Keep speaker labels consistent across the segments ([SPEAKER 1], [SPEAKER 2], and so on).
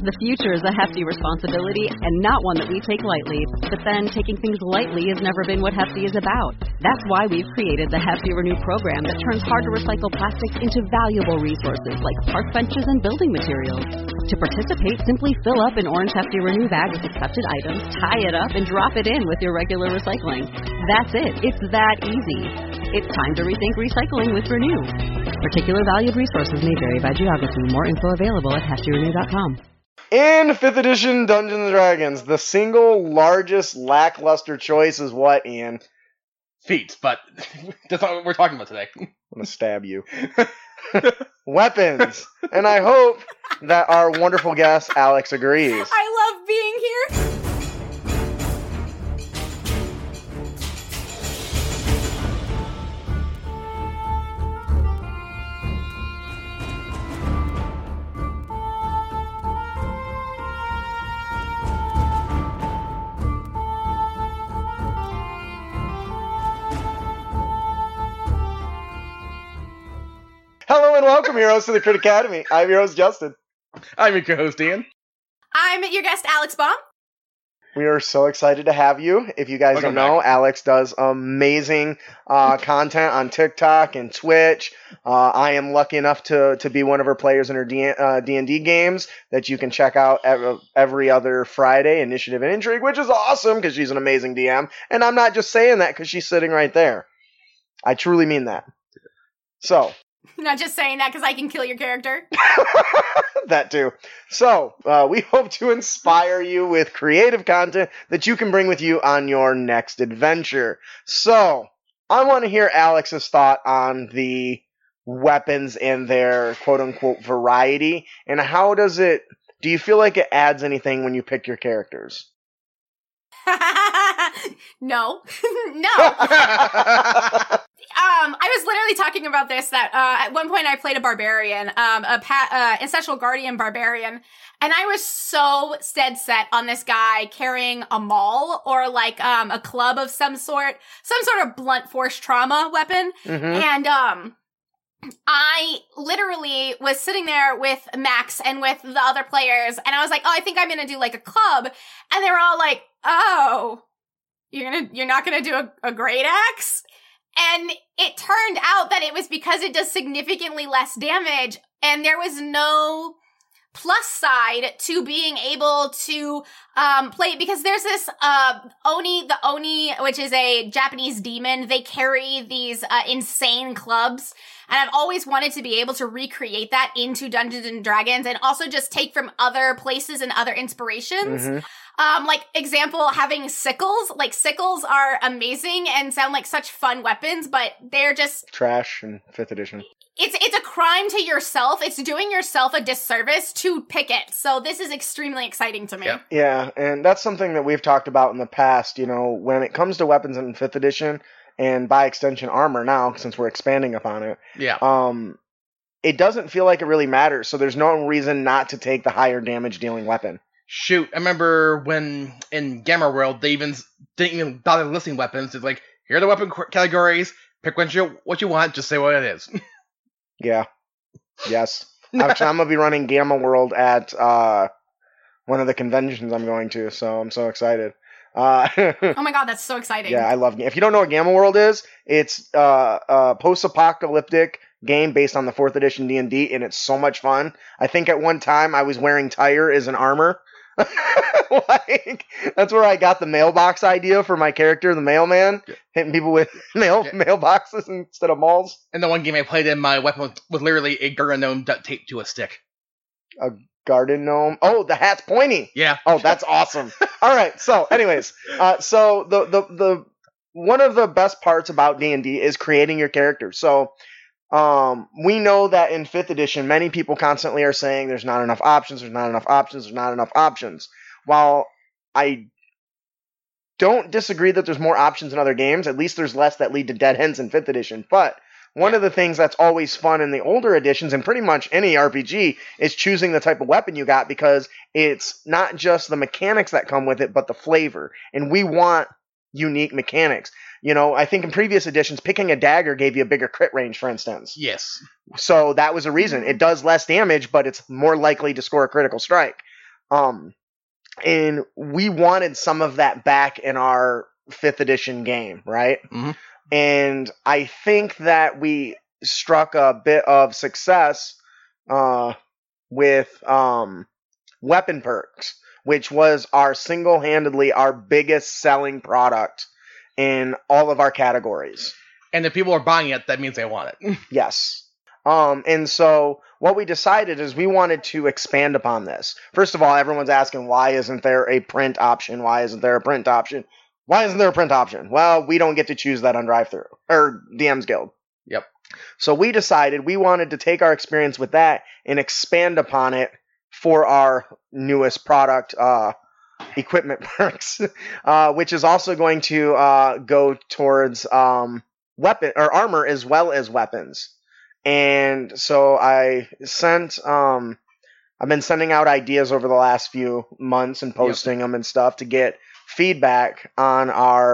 [SPEAKER 1] The future is a hefty responsibility and not one that we take lightly. But then, taking things lightly has never been what Hefty is about. That's why we've created the Hefty Renew program that turns hard-to-recycle plastics into valuable resources like park benches and building materials. To participate, simply fill up an orange Hefty Renew bag with accepted items, tie it up, and drop it in with your regular recycling. That's it. It's that easy. It's time to rethink recycling with Renew. Particular valued resources may vary by geography. More info available at heftyrenew.com.
[SPEAKER 2] In 5th edition Dungeons & Dragons, the single largest lackluster choice is what, Ian?
[SPEAKER 3] Feats, but that's not what we're talking about today.
[SPEAKER 2] I'm going to stab you. Weapons. And I hope that our wonderful guest, Alex, agrees.
[SPEAKER 4] I love being here.
[SPEAKER 2] Hello and welcome, heroes, to the Crit Academy. I'm your host, Justin.
[SPEAKER 3] I'm your co-host, Ian.
[SPEAKER 4] I'm your guest, Alex Baum.
[SPEAKER 2] We are so excited to have you. If you guys don't know, Alex does amazing content on TikTok and Twitch. I am lucky enough to be one of her players in her D&D games that you can check out every other Friday, Initiative and Intrigue, which is awesome because she's an amazing DM. And I'm not just saying that because she's sitting right there. I truly mean that. So...
[SPEAKER 4] Not just saying that because I can kill your character.
[SPEAKER 2] That too. So, we hope to inspire you with creative content that you can bring with you on your next adventure. So, I want to hear Alex's thought on the weapons and their quote-unquote variety, and how do you feel like it adds anything when you pick your characters?
[SPEAKER 4] No. No. I was literally talking about this, that at one point I played a barbarian, ancestral guardian barbarian, and I was so dead set on this guy carrying a maul or like a club of some sort of blunt force trauma weapon. Mm-hmm. And I literally was sitting there with Max and with the other players, and I was like, oh, I think I'm gonna do like a club, and they were all like, oh, you're not gonna do a great axe? And it turned out that it was because it does significantly less damage, and there was no plus side to being able to play it, because there's this the Oni, which is a Japanese demon. They carry these insane clubs, and I've always wanted to be able to recreate that into Dungeons and Dragons, and also just take from other places and other inspirations. Mm-hmm. Like, example, having sickles. Like, sickles are amazing and sound like such fun weapons, but they're just...
[SPEAKER 2] trash in 5th edition.
[SPEAKER 4] It's a crime to yourself. It's doing yourself a disservice to pick it. So this is extremely exciting to me.
[SPEAKER 2] Yeah, and that's something that we've talked about in the past. You know, when it comes to weapons in 5th edition, and by extension armor now, since we're expanding upon it.
[SPEAKER 3] Yeah.
[SPEAKER 2] It doesn't feel like it really matters, so there's no reason not to take the higher damage dealing weapon.
[SPEAKER 3] Shoot, I remember when in Gamma World, they didn't even bother listing weapons. It's like, here are the weapon categories, pick what you want, just say what it is.
[SPEAKER 2] Yeah. Yes. Actually, I'm going to be running Gamma World at one of the conventions I'm going to, so I'm so excited.
[SPEAKER 4] Oh my god, that's so exciting.
[SPEAKER 2] Yeah, I love... If you don't know what Gamma World is, it's a post-apocalyptic game based on the 4th edition D&D, and it's so much fun. I think at one time I was wearing Tyre as an armor. Like, that's where I got the mailbox idea for my character, the mailman, hitting people with mailboxes instead of mauls.
[SPEAKER 3] And the one game I played in, my weapon was literally a garden gnome duct taped to a stick.
[SPEAKER 2] A garden gnome? Oh, the hat's pointy.
[SPEAKER 3] Yeah.
[SPEAKER 2] Oh, that's awesome. All right. So, anyways, so the one of the best parts about D&D is creating your character. So, we know that in 5th edition, many people constantly are saying there's not enough options. While I don't disagree that there's more options in other games, at least there's less that lead to dead ends in 5th edition. But one of the things that's always fun in the older editions, and pretty much any RPG, is choosing the type of weapon you got, because it's not just the mechanics that come with it, but the flavor. And we want unique mechanics. You know, I think in previous editions, picking a dagger gave you a bigger crit range, for instance.
[SPEAKER 3] Yes.
[SPEAKER 2] So that was a reason. It does less damage, but it's more likely to score a critical strike. And we wanted some of that back in our 5th edition game, right?
[SPEAKER 3] Mhm.
[SPEAKER 2] And I think that we struck a bit of success with weapon perks, which was single-handedly our biggest selling product in all of our categories.
[SPEAKER 3] And if people are buying it, that means they want it.
[SPEAKER 2] Yes. And so what we decided is we wanted to expand upon this. First of all, everyone's asking, why isn't there a print option? Why isn't there a print option? Why isn't there a print option? Well, we don't get to choose that on Drive-Thru or DM's Guild.
[SPEAKER 3] Yep.
[SPEAKER 2] So we decided we wanted to take our experience with that and expand upon it for our newest product, equipment perks, which is also going to go towards weapon or armor as well as weapons. And so I've been sending out ideas over the last few months and posting them and stuff to get feedback on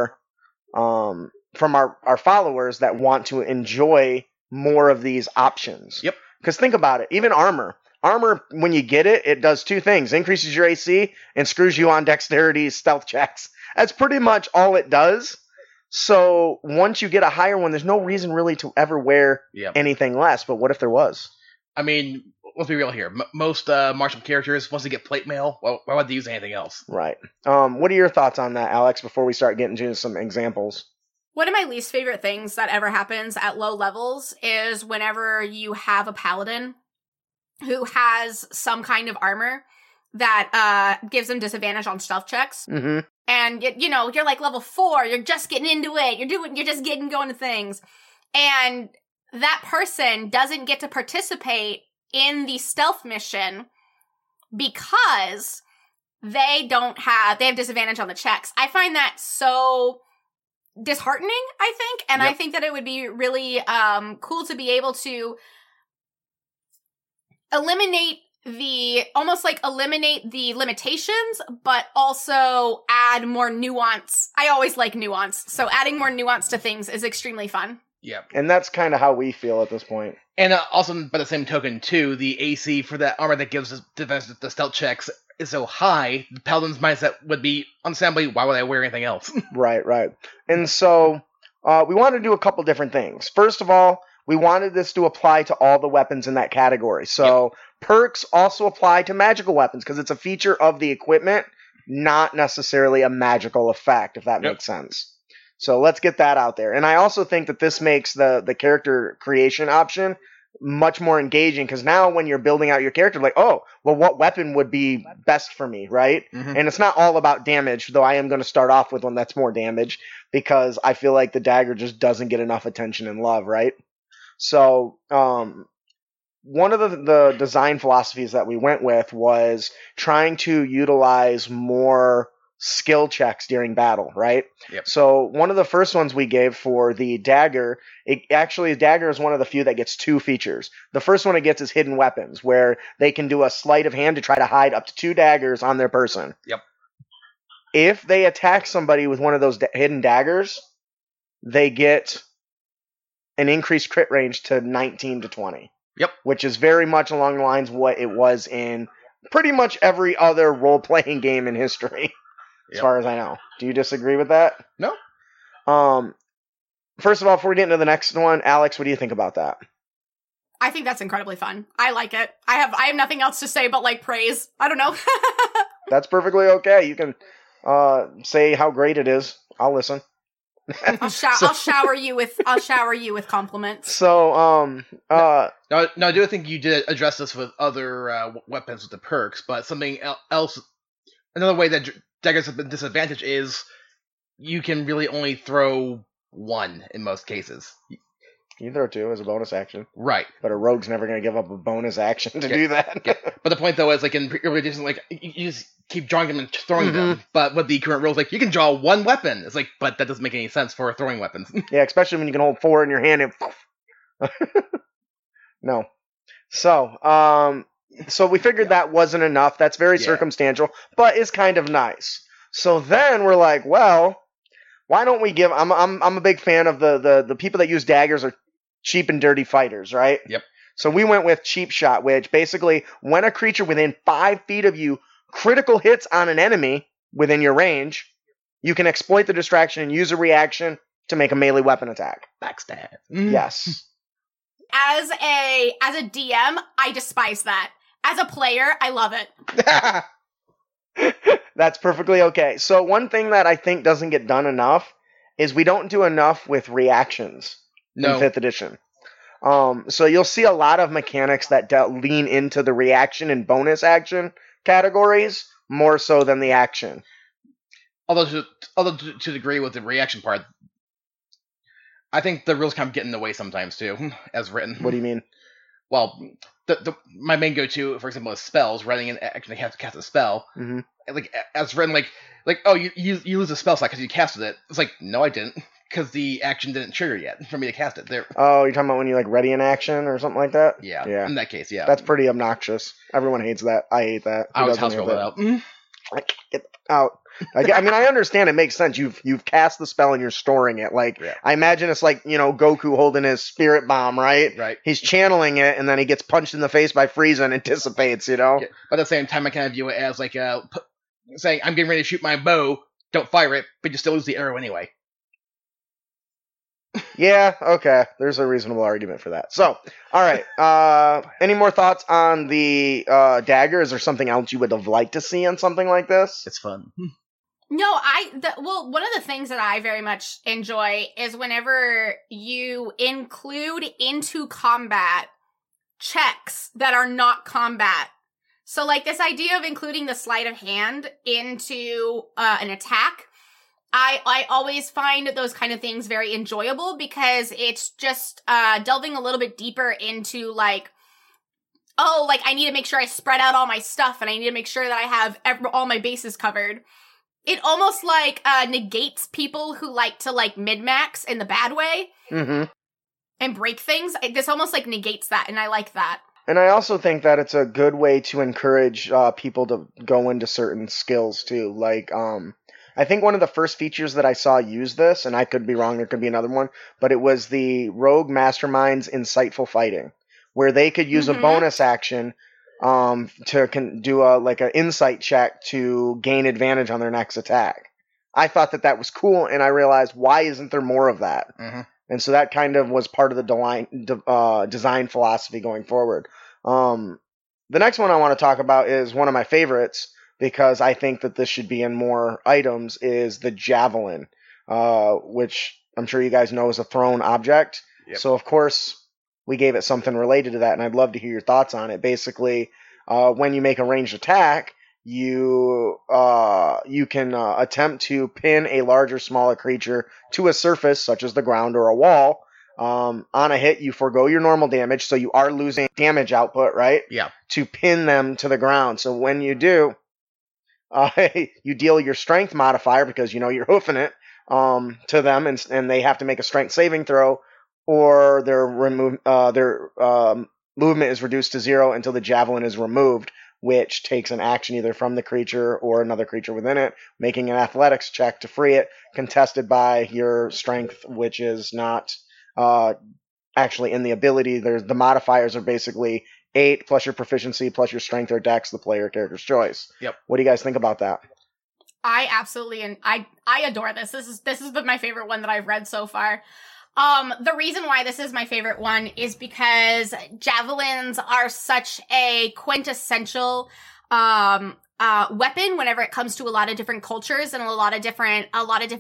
[SPEAKER 2] from our followers that want to enjoy more of these options.
[SPEAKER 3] Yep.
[SPEAKER 2] Because think about it, even armor, when you get it, it does two things: increases your AC and screws you on dexterity stealth checks. That's pretty much all it does. So once you get a higher one, there's no reason really to ever wear anything less. But what if there was?
[SPEAKER 3] I mean, let's be real here. Most martial characters, once they get plate mail, why would they use anything else?
[SPEAKER 2] Right. What are your thoughts on that, Alex, before we start getting into some examples?
[SPEAKER 4] One of my least favorite things that ever happens at low levels is whenever you have a paladin who has some kind of armor that gives them disadvantage on stealth checks.
[SPEAKER 2] Mm-hmm.
[SPEAKER 4] And, you're like level 4, you're just getting into it, you're just getting going to things. And that person doesn't get to participate in the stealth mission because they have disadvantage on the checks. I find that so disheartening, I think. And I think that it would be really cool to be able to eliminate the limitations, but also add more nuance. I always like nuance, so adding more nuance to things is extremely fun.
[SPEAKER 3] Yeah.
[SPEAKER 2] And that's kind of how we feel at this point.
[SPEAKER 3] And also, by the same token, too, the AC for that armor that gives us defense the stealth checks is so high, the paladin's mindset would be, understandably, why would I wear anything else?
[SPEAKER 2] Right. And so, we wanted to do a couple different things. First of all, we wanted this to apply to all the weapons in that category. So, perks also apply to magical weapons, because it's a feature of the equipment, not necessarily a magical effect, if that makes sense. So let's get that out there. And I also think that this makes the character creation option much more engaging, because now when you're building out your character, like, oh, well, what weapon would be best for me, right?
[SPEAKER 3] Mm-hmm.
[SPEAKER 2] And it's not all about damage, though I am going to start off with one that's more damage, because I feel like the dagger just doesn't get enough attention and love, right? So, one of the design philosophies that we went with was trying to utilize more skill checks during battle, right?
[SPEAKER 3] Yep.
[SPEAKER 2] So one of the first ones we gave for the dagger, dagger is one of the few that gets 2 features. The first one it gets is hidden weapons, where they can do a sleight of hand to try to hide up to 2 daggers on their person.
[SPEAKER 3] Yep.
[SPEAKER 2] If they attack somebody with one of those hidden daggers, they get an increased crit range to 19 to 20.
[SPEAKER 3] Yep.
[SPEAKER 2] Which is very much along the lines of what it was in pretty much every other role-playing game in history, as far as I know. Do you disagree with that?
[SPEAKER 3] No.
[SPEAKER 2] First of all, before we get into the next one, Alex, what do you think about that?
[SPEAKER 4] I think that's incredibly fun. I like it. I have nothing else to say but praise. I don't know.
[SPEAKER 2] That's perfectly okay. You can say how great it is. I'll listen.
[SPEAKER 4] I'll shower you with compliments.
[SPEAKER 2] So,
[SPEAKER 3] No, I do think you did address this with other weapons with the perks, but something else, another way that daggers have been disadvantaged is you can really only throw 1 in most cases.
[SPEAKER 2] You throw 2 as a bonus action.
[SPEAKER 3] Right.
[SPEAKER 2] But a rogue's never going to give up a bonus action to do that.
[SPEAKER 3] But the point, though, is, in early editions, you just keep drawing them and throwing them. But with the current rules, you can draw 1 weapon. It's but that doesn't make any sense for throwing weapons.
[SPEAKER 2] Yeah, especially when you can hold 4 in your hand and... No. So we figured that wasn't enough. That's very circumstantial, but is kind of nice. So then we're like, well, why don't we give... I'm a big fan of the people that use daggers are cheap and dirty fighters, right?
[SPEAKER 3] Yep.
[SPEAKER 2] So we went with Cheap Shot, which basically, when a creature within 5 feet of you critical hits on an enemy within your range, you can exploit the distraction and use a reaction to make a melee weapon attack.
[SPEAKER 3] Backstab.
[SPEAKER 2] Yes.
[SPEAKER 4] As a DM, I despise that. As a player, I love it.
[SPEAKER 2] That's perfectly okay. So one thing that I think doesn't get done enough is we don't do enough with reactions in 5th edition. So you'll see a lot of mechanics that lean into the reaction and bonus action categories more so than the action.
[SPEAKER 3] Although to degree with the reaction part, I think the rules kind of get in the way sometimes too, as written.
[SPEAKER 2] What do you mean?
[SPEAKER 3] Well, my main go-to, for example, is spells. Running and actually have to cast a spell.
[SPEAKER 2] Mm-hmm.
[SPEAKER 3] Like as written, like oh, you lose a spell slot because you casted it. It's like, no, I didn't, because the action didn't trigger yet for me to cast it. There.
[SPEAKER 2] Oh, you're talking about when you like ready an action or something like that?
[SPEAKER 3] Yeah. In that case, yeah.
[SPEAKER 2] That's pretty obnoxious. Everyone hates that. I hate that.
[SPEAKER 3] I was house roll that out.
[SPEAKER 2] Get out. I mean, I understand it makes sense. You've cast the spell and you're storing it. Like,
[SPEAKER 3] yeah.
[SPEAKER 2] I imagine it's like, Goku holding his spirit bomb, right?
[SPEAKER 3] Right.
[SPEAKER 2] He's channeling it, and then he gets punched in the face by Frieza and it dissipates,
[SPEAKER 3] Yeah. But at the same time, I kind of view it as like saying, I'm getting ready to shoot my bow, don't fire it, but you still lose the arrow anyway.
[SPEAKER 2] Yeah, okay. There's a reasonable argument for that. So, all right. Any more thoughts on the dagger? Is there something else you would have liked to see on something like this?
[SPEAKER 3] It's fun.
[SPEAKER 4] No, one of the things that I very much enjoy is whenever you include into combat checks that are not combat. So, like, this idea of including the sleight of hand into an attack, I always find those kind of things very enjoyable because it's just delving a little bit deeper into, like, oh, like, I need to make sure I spread out all my stuff and I need to make sure that I have all my bases covered. It almost, like, negates people who like to, like, min-max in the bad way and break things. This almost, like, negates that, and I like that.
[SPEAKER 2] And I also think that it's a good way to encourage people to go into certain skills, too. Like, I think one of the first features that I saw use this, and I could be wrong, there could be another one, but it was the Rogue Mastermind's Insightful Fighting, where they could use a bonus action to do an insight check to gain advantage on their next attack. I thought that was cool, and I realized, why isn't there more of that? And so that kind of was part of the design philosophy going forward. The next one I want to talk about is one of my favorites, because I think that this should be in more items, is the Javelin, which I'm sure you guys know is a thrown object.
[SPEAKER 3] Yep.
[SPEAKER 2] So, of course, we gave it something related to that, and I'd love to hear your thoughts on it. Basically, when you make a ranged attack, you can attempt to pin a large or smaller creature to a surface, such as the ground or a wall. On a hit, you forego your normal damage, so you are losing damage output, right?
[SPEAKER 3] Yeah.
[SPEAKER 2] To pin them to the ground. So when you do, you deal your strength modifier, because you're hoofing it to them, and they have to make a strength saving throw, or their movement is reduced to 0 until the javelin is removed, which takes an action either from the creature or another creature within it, making an athletics check to free it, contested by your strength, which is not actually in the ability. The modifiers are basically 8 plus your proficiency plus your strength or dex, the player character's choice.
[SPEAKER 3] Yep.
[SPEAKER 2] What do you guys think about that?
[SPEAKER 4] I absolutely, and I adore this. This is my favorite one that I've read so far. The reason why this is my favorite one is because javelins are such a quintessential weapon whenever it comes to a lot of different cultures and a lot of different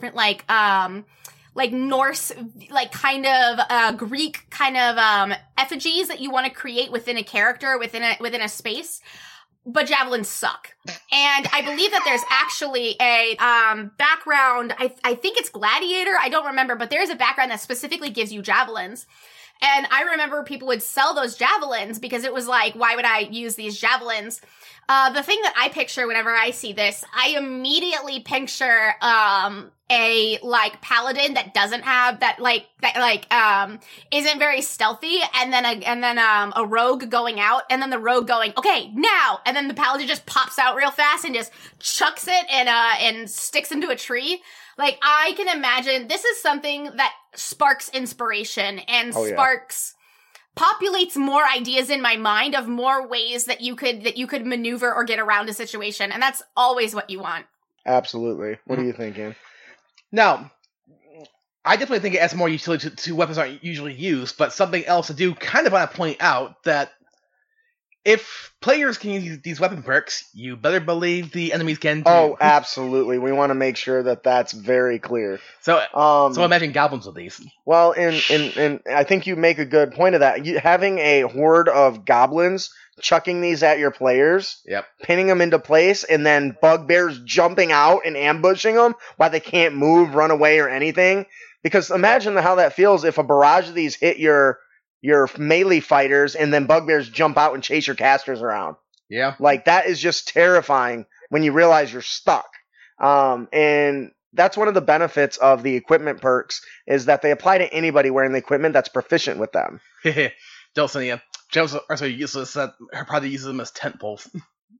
[SPEAKER 4] like Norse, like kind of Greek kind of effigies that you want to create within a character, within a space. But javelins suck. And I believe that there's actually a background, I think it's Gladiator, I don't remember, but there's a background that specifically gives you javelins. And I remember people would sell those javelins because it was like, why would I use these javelins? The thing that I picture whenever I see this, I immediately picture a like paladin that doesn't have that isn't very stealthy, and then a rogue going out, and then the rogue going, okay, now, and then the paladin just pops out real fast and just chucks it and sticks into a tree. Like, I can imagine this is something that sparks inspiration and sparks populates more ideas in my mind of more ways that you could maneuver or get around a situation, and that's always what you want.
[SPEAKER 2] Absolutely. What are you thinking?
[SPEAKER 3] Now, I definitely think it adds more utility to weapons aren't usually used, but something else I do kind of want to point out that if players can use these weapon perks, you better believe the enemies can too.
[SPEAKER 2] Oh, absolutely. We want to make sure that that's very clear.
[SPEAKER 3] So imagine goblins with these.
[SPEAKER 2] Well, and I think you make a good point of that. Having a horde of goblins chucking these at your players, pinning them into place, and then bugbears jumping out and ambushing them while they can't move, run away, or anything. Because imagine how that feels if a barrage of these hit your melee fighters and then bugbears jump out and chase your casters around.
[SPEAKER 3] Yeah.
[SPEAKER 2] Like, that is just terrifying when you realize you're stuck. And that's one of the benefits of the equipment perks is that they apply to anybody wearing the equipment that's proficient with them.
[SPEAKER 3] Dulcinea. Gems are so useless that her probably uses them as tent poles.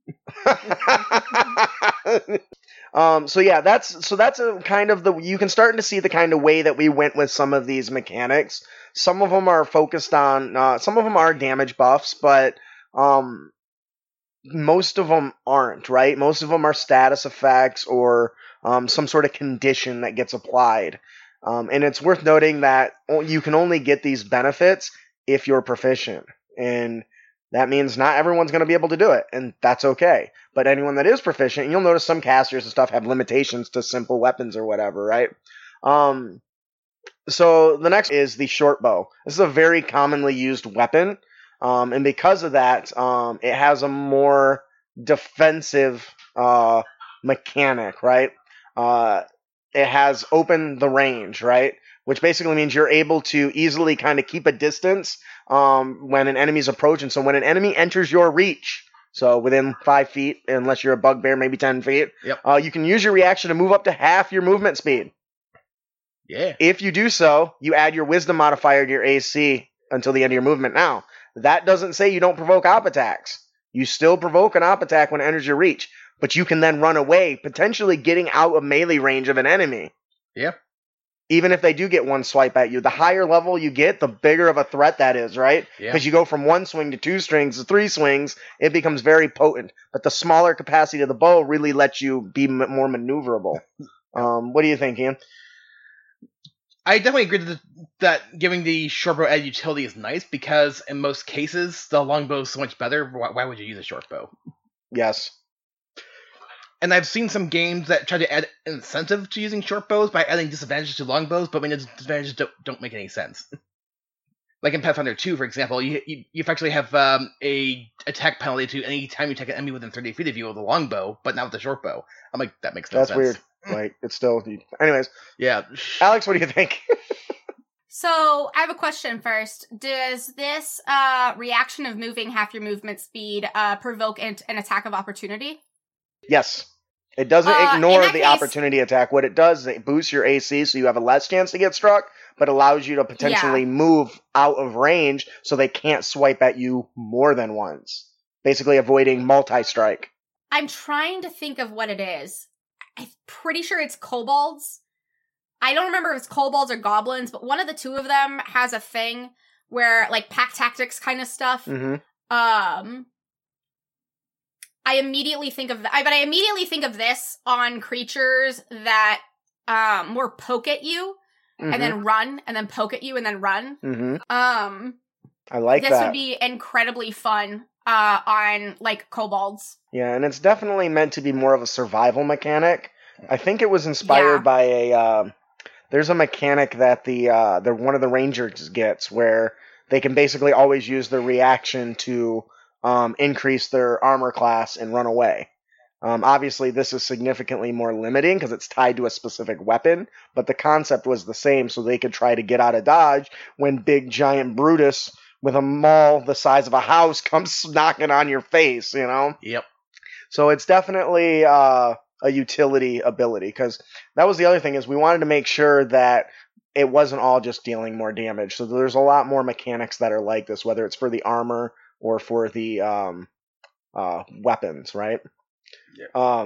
[SPEAKER 2] So yeah, that's a kind of you can start to see the kind of way that we went with some of these mechanics. Some of them are focused on, some of them are damage buffs, but most of them aren't, right? Most of them are status effects or some sort of condition that gets applied. And it's worth noting that you can only get these benefits if you're proficient. And that means not everyone's going to be able to do it, and that's okay. But anyone that is proficient, and you'll notice some casters and stuff have limitations to simple weapons or whatever, right? So the next is the short bow. This is a very commonly used weapon, and because of that, it has a more defensive mechanic, right? It has open the range, right? Which basically means you're able to easily kind of keep a distance when an enemy's approaching. So when an enemy enters your reach, so within 5 feet, unless you're a bugbear, maybe 10 feet, you can use your reaction to move up to half your movement speed.
[SPEAKER 3] Yeah.
[SPEAKER 2] If you do so, you add your wisdom modifier to your AC until the end of your movement. Now, that doesn't say you don't provoke op attacks. You still provoke an op attack when it enters your reach, but you can then run away, potentially getting out of melee range of an enemy.
[SPEAKER 3] Yeah.
[SPEAKER 2] Even if they do get one swipe at you. The higher level you get, the bigger of a threat that is, right? Because you go from 1 swing to 2 swings to 3 swings, it becomes very potent. But the smaller capacity of the bow really lets you be more maneuverable. What do you think, Ian?
[SPEAKER 3] I definitely agree that giving the short bow added utility is nice, because in most cases, the longbow is so much better. Why would you use a short bow?
[SPEAKER 2] Yes.
[SPEAKER 3] And I've seen some games that try to add incentive to using short bows by adding disadvantages to longbows, but when the disadvantages don't make any sense. Like in Pathfinder 2, for example, you effectively have a attack penalty to any time you attack an enemy within 30 feet of you with a longbow, but not with a short bow. I'm like, that makes no sense.
[SPEAKER 2] That's weird. Like, it's still... Anyways.
[SPEAKER 3] Yeah.
[SPEAKER 2] Alex, what do you think?
[SPEAKER 4] So, I have a question first. Does this reaction of moving half your movement speed provoke an attack of opportunity?
[SPEAKER 2] Yes. It doesn't ignore the opportunity attack. What it does is it boosts your AC so you have a less chance to get struck, but allows you to potentially move out of range so they can't swipe at you more than once. Basically avoiding multi-strike.
[SPEAKER 4] I'm trying to think of what it is. I'm pretty sure it's kobolds. I don't remember if it's kobolds or goblins, but one of the two of them has a thing where, like, pack tactics kind of stuff.
[SPEAKER 2] Mm-hmm.
[SPEAKER 4] I immediately think of I immediately think of this on creatures that more poke at you and then run, and then poke at you and then run.
[SPEAKER 2] Mm-hmm. I like
[SPEAKER 4] this
[SPEAKER 2] that. This would
[SPEAKER 4] be incredibly fun on, like, kobolds.
[SPEAKER 2] Yeah, and it's definitely meant to be more of a survival mechanic. I think it was inspired by a there's a mechanic that one of the rangers gets where they can basically always use their reaction to increase their armor class and run away. Obviously, this is significantly more limiting because it's tied to a specific weapon, but the concept was the same, so they could try to get out of dodge when big giant Brutus with a maul the size of a house comes knocking on your face, you know?
[SPEAKER 3] Yep.
[SPEAKER 2] So it's definitely a utility ability, because that was the other thing, is we wanted to make sure that it wasn't all just dealing more damage. So there's a lot more mechanics that are like this, whether it's for the armor or for the weapons, right? Yeah.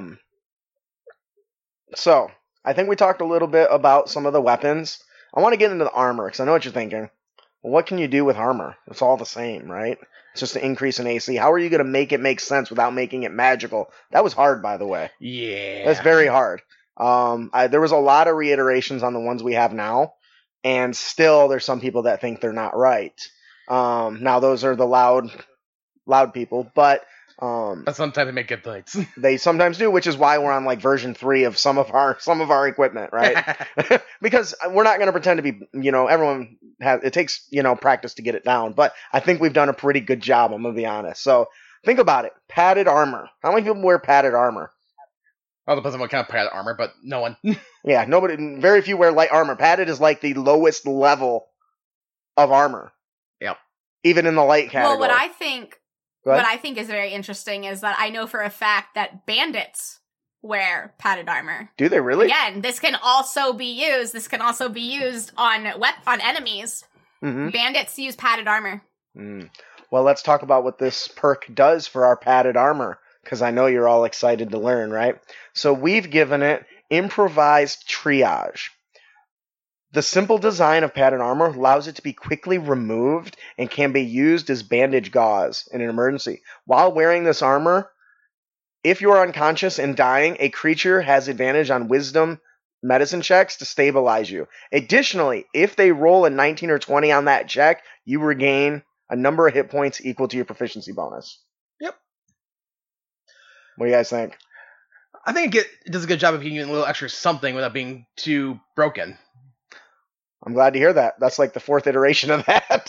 [SPEAKER 2] So I think we talked a little bit about some of the weapons. I want to get into the armor, because I know what you're thinking. what can you do with armor? It's all the same, right? It's just an increase in AC. How are you going to make it make sense without making it magical? That was hard, by the way.
[SPEAKER 3] Yeah.
[SPEAKER 2] That's very hard. There was a lot of reiterations on the ones we have now, and still there's some people that think they're not right. Now those are the loud people, but
[SPEAKER 3] sometimes they make good points.
[SPEAKER 2] they sometimes do, which is why we're on like version 3 of some of our equipment, right? Because we're not going to pretend to be, everyone it takes, practice to get it down, but I think we've done a pretty good job, I'm going to be honest. So think about it. Padded armor. How many people wear padded armor?
[SPEAKER 3] Well, it depends on what kind of padded armor, but no one.
[SPEAKER 2] Yeah, very few wear light armor. Padded is like the lowest level of armor.
[SPEAKER 3] Yep.
[SPEAKER 2] Even in the light category.
[SPEAKER 4] Well, what I think is very interesting is that I know for a fact that bandits wear padded armor.
[SPEAKER 2] Do they really?
[SPEAKER 4] Again, this can also be used on enemies.
[SPEAKER 2] Mm-hmm.
[SPEAKER 4] Bandits use padded armor.
[SPEAKER 2] Well, let's talk about what this perk does for our padded armor, because I know you're all excited to learn, right? So we've given it improvised triage. The simple design of padded armor allows it to be quickly removed and can be used as bandage gauze in an emergency. While wearing this armor, if you are unconscious and dying, a creature has advantage on wisdom medicine checks to stabilize you. Additionally, if they roll a 19 or 20 on that check, you regain a number of hit points equal to your proficiency bonus.
[SPEAKER 3] Yep.
[SPEAKER 2] What do you guys think?
[SPEAKER 3] I think it does a good job of giving you a little extra something without being too broken.
[SPEAKER 2] I'm glad to hear that. That's like the 4th iteration of that.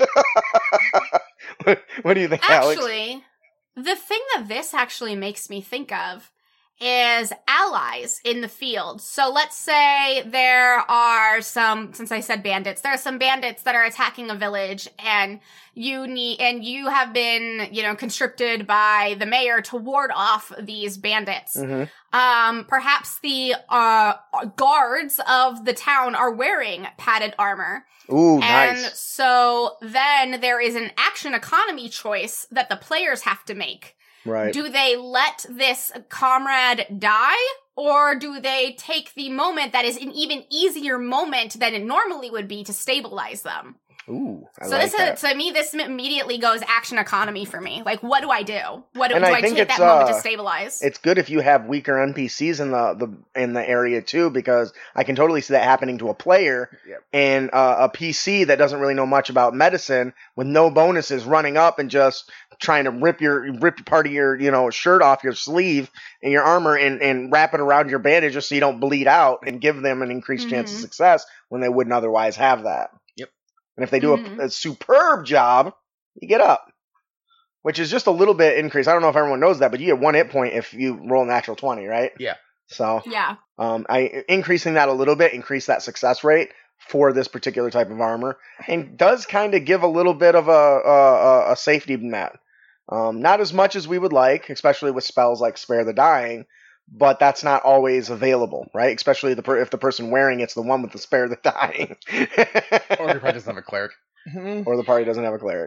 [SPEAKER 2] What do you think, Alex?
[SPEAKER 4] Actually, the thing that this actually makes me think of is allies in the field. So let's say there are since I said bandits, there are some bandits that are attacking a village, and you have been, conscripted by the mayor to ward off these bandits.
[SPEAKER 2] Mm-hmm.
[SPEAKER 4] Perhaps the guards of the town are wearing padded armor.
[SPEAKER 2] Ooh,
[SPEAKER 4] and
[SPEAKER 2] nice.
[SPEAKER 4] so then there is an action economy choice that the players have to make.
[SPEAKER 2] Right.
[SPEAKER 4] Do they let this comrade die, or do they take the moment that is an even easier moment than it normally would be to stabilize them?
[SPEAKER 2] Ooh, I
[SPEAKER 4] so
[SPEAKER 2] like that.
[SPEAKER 4] To me, this immediately goes action economy for me. Like, what do I do? Do I
[SPEAKER 2] think
[SPEAKER 4] take that moment to stabilize?
[SPEAKER 2] It's good if you have weaker NPCs in the area too, because I can totally see that happening to a player.
[SPEAKER 3] Yep.
[SPEAKER 2] And a PC that doesn't really know much about medicine with no bonuses running up and just trying to rip part of your shirt off your sleeve and your armor and wrap it around your bandage just so you don't bleed out and give them an increased chance of success when they wouldn't otherwise have that. And if they do a superb job, you get up. Which is just a little bit increase. I don't know if everyone knows that, but you get 1 hit point if you roll a natural 20, right?
[SPEAKER 3] Yeah.
[SPEAKER 2] So,
[SPEAKER 4] yeah.
[SPEAKER 2] Increasing that a little bit, increase that success rate for this particular type of armor, and does kind of give a little bit of a safety net. Not as much as we would like, especially with spells like Spare the Dying, but that's not always available, right? Especially if the person wearing it's the one with the Spare the Dying.
[SPEAKER 3] Or the party doesn't have a cleric.
[SPEAKER 2] Or the party doesn't have a cleric.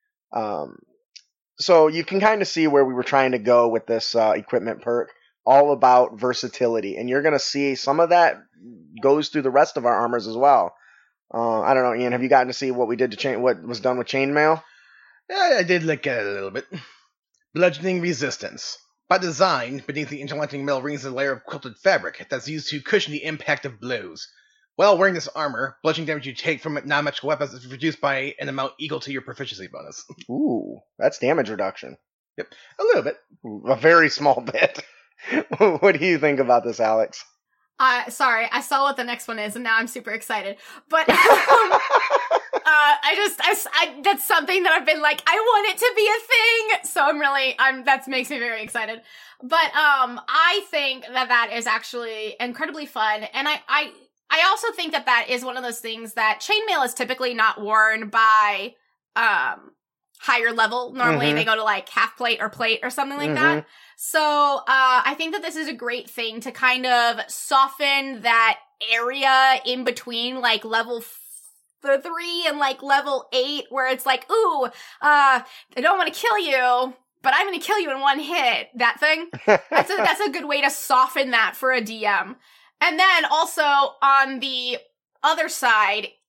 [SPEAKER 2] So you can kind of see where we were trying to go with this equipment perk, all about versatility. And you're going to see some of that goes through the rest of our armors as well. I don't know, Ian, have you gotten to see what we did what was done with chainmail?
[SPEAKER 3] Yeah, I did look at it a little bit. Bludgeoning resistance. By design, beneath the interlocking metal rings is a layer of quilted fabric that's used to cushion the impact of blows. While wearing this armor, bludgeoning damage you take from non-magical weapons is reduced by an amount equal to your proficiency bonus.
[SPEAKER 2] Ooh, that's damage reduction.
[SPEAKER 3] Yep, a little bit.
[SPEAKER 2] A very small bit. What do you think about this, Alex?
[SPEAKER 4] Sorry, I saw what the next one is, and now I'm super excited. But that's something that I've been like, I want it to be a thing. So that makes me very excited. But I think that is actually incredibly fun, and I also think that is one of those things that chainmail is typically not worn by higher level. Normally they go to like half plate or something like that. So I think that this is a great thing to kind of soften that area in between like level 3 and like level 8, where it's like, ooh, I don't want to kill you, but I'm going to kill you in 1 hit. That thing. That's a good way to soften that for a DM. And then also on the other side,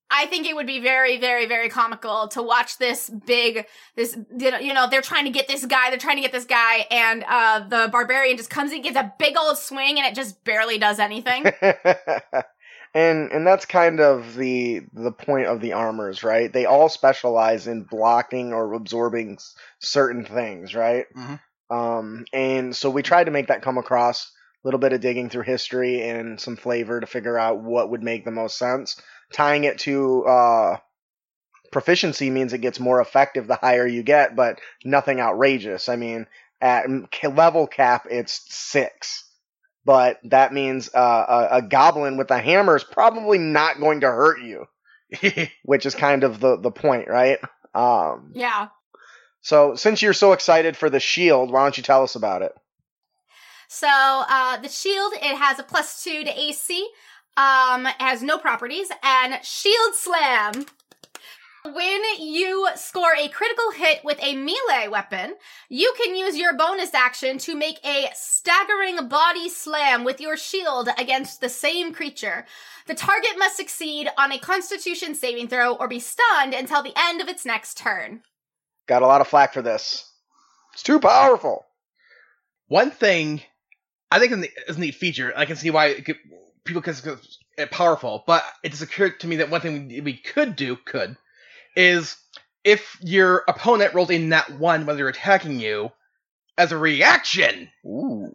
[SPEAKER 4] I think it would be very, very, very comical to watch they're trying to get this guy, and the barbarian just comes in, gets a big old swing, and it just barely does anything.
[SPEAKER 2] And that's kind of the point of the armors, right? They all specialize in blocking or absorbing certain things, right?
[SPEAKER 3] Mm-hmm.
[SPEAKER 2] And so we tried to make that come across, a little bit of digging through history and some flavor to figure out what would make the most sense. Tying it to proficiency means it gets more effective the higher you get, but nothing outrageous. I mean, at level cap, it's 6. But that means a goblin with a hammer is probably not going to hurt you, which is kind of the point, right?
[SPEAKER 4] Yeah.
[SPEAKER 2] So since you're so excited for the shield, why don't you tell us about it?
[SPEAKER 4] So the shield, it has a +2 to AC. It has no properties, and Shield Slam. When you score a critical hit with a melee weapon, you can use your bonus action to make a staggering body slam with your shield against the same creature. The target must succeed on a Constitution saving throw or be stunned until the end of its next turn.
[SPEAKER 2] Got a lot of flack for this. It's too powerful.
[SPEAKER 3] One thing I think is a neat feature. I can see why people consider it powerful, but it just occurred to me that one thing we could do is if your opponent rolls a nat 1 when they're attacking you, as a reaction,
[SPEAKER 2] Ooh.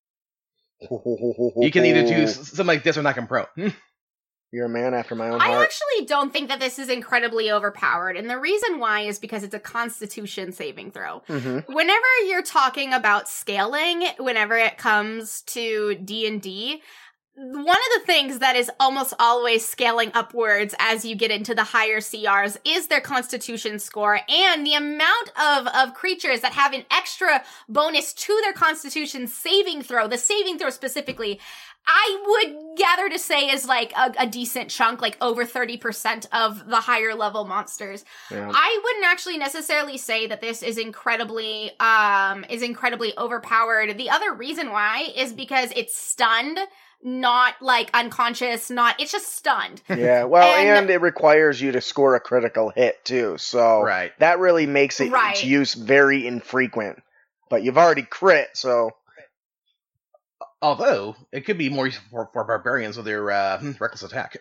[SPEAKER 3] you can either do something like this or knock him prone.
[SPEAKER 2] You're a man after my own
[SPEAKER 4] I
[SPEAKER 2] heart.
[SPEAKER 4] actually don't think that this is incredibly overpowered, and the reason why is because it's a Constitution saving throw.
[SPEAKER 2] Mm-hmm.
[SPEAKER 4] Whenever you're talking about scaling, whenever it comes to D&D, one of the things that is almost always scaling upwards as you get into the higher CRs is their Constitution score, and the amount of creatures that have an extra bonus to their Constitution saving throw, the saving throw specifically, I would gather to say is like a decent chunk, like over 30% of the higher level monsters.
[SPEAKER 2] Yeah.
[SPEAKER 4] I wouldn't actually necessarily say that this is incredibly overpowered. The other reason why is because it's stunned, not like unconscious, it's just stunned.
[SPEAKER 2] Yeah, well, and it requires you to score a critical hit too, so
[SPEAKER 3] Right.
[SPEAKER 2] that really makes its use very infrequent. But you've already crit, so...
[SPEAKER 3] Although, it could be more useful for barbarians with their reckless attack.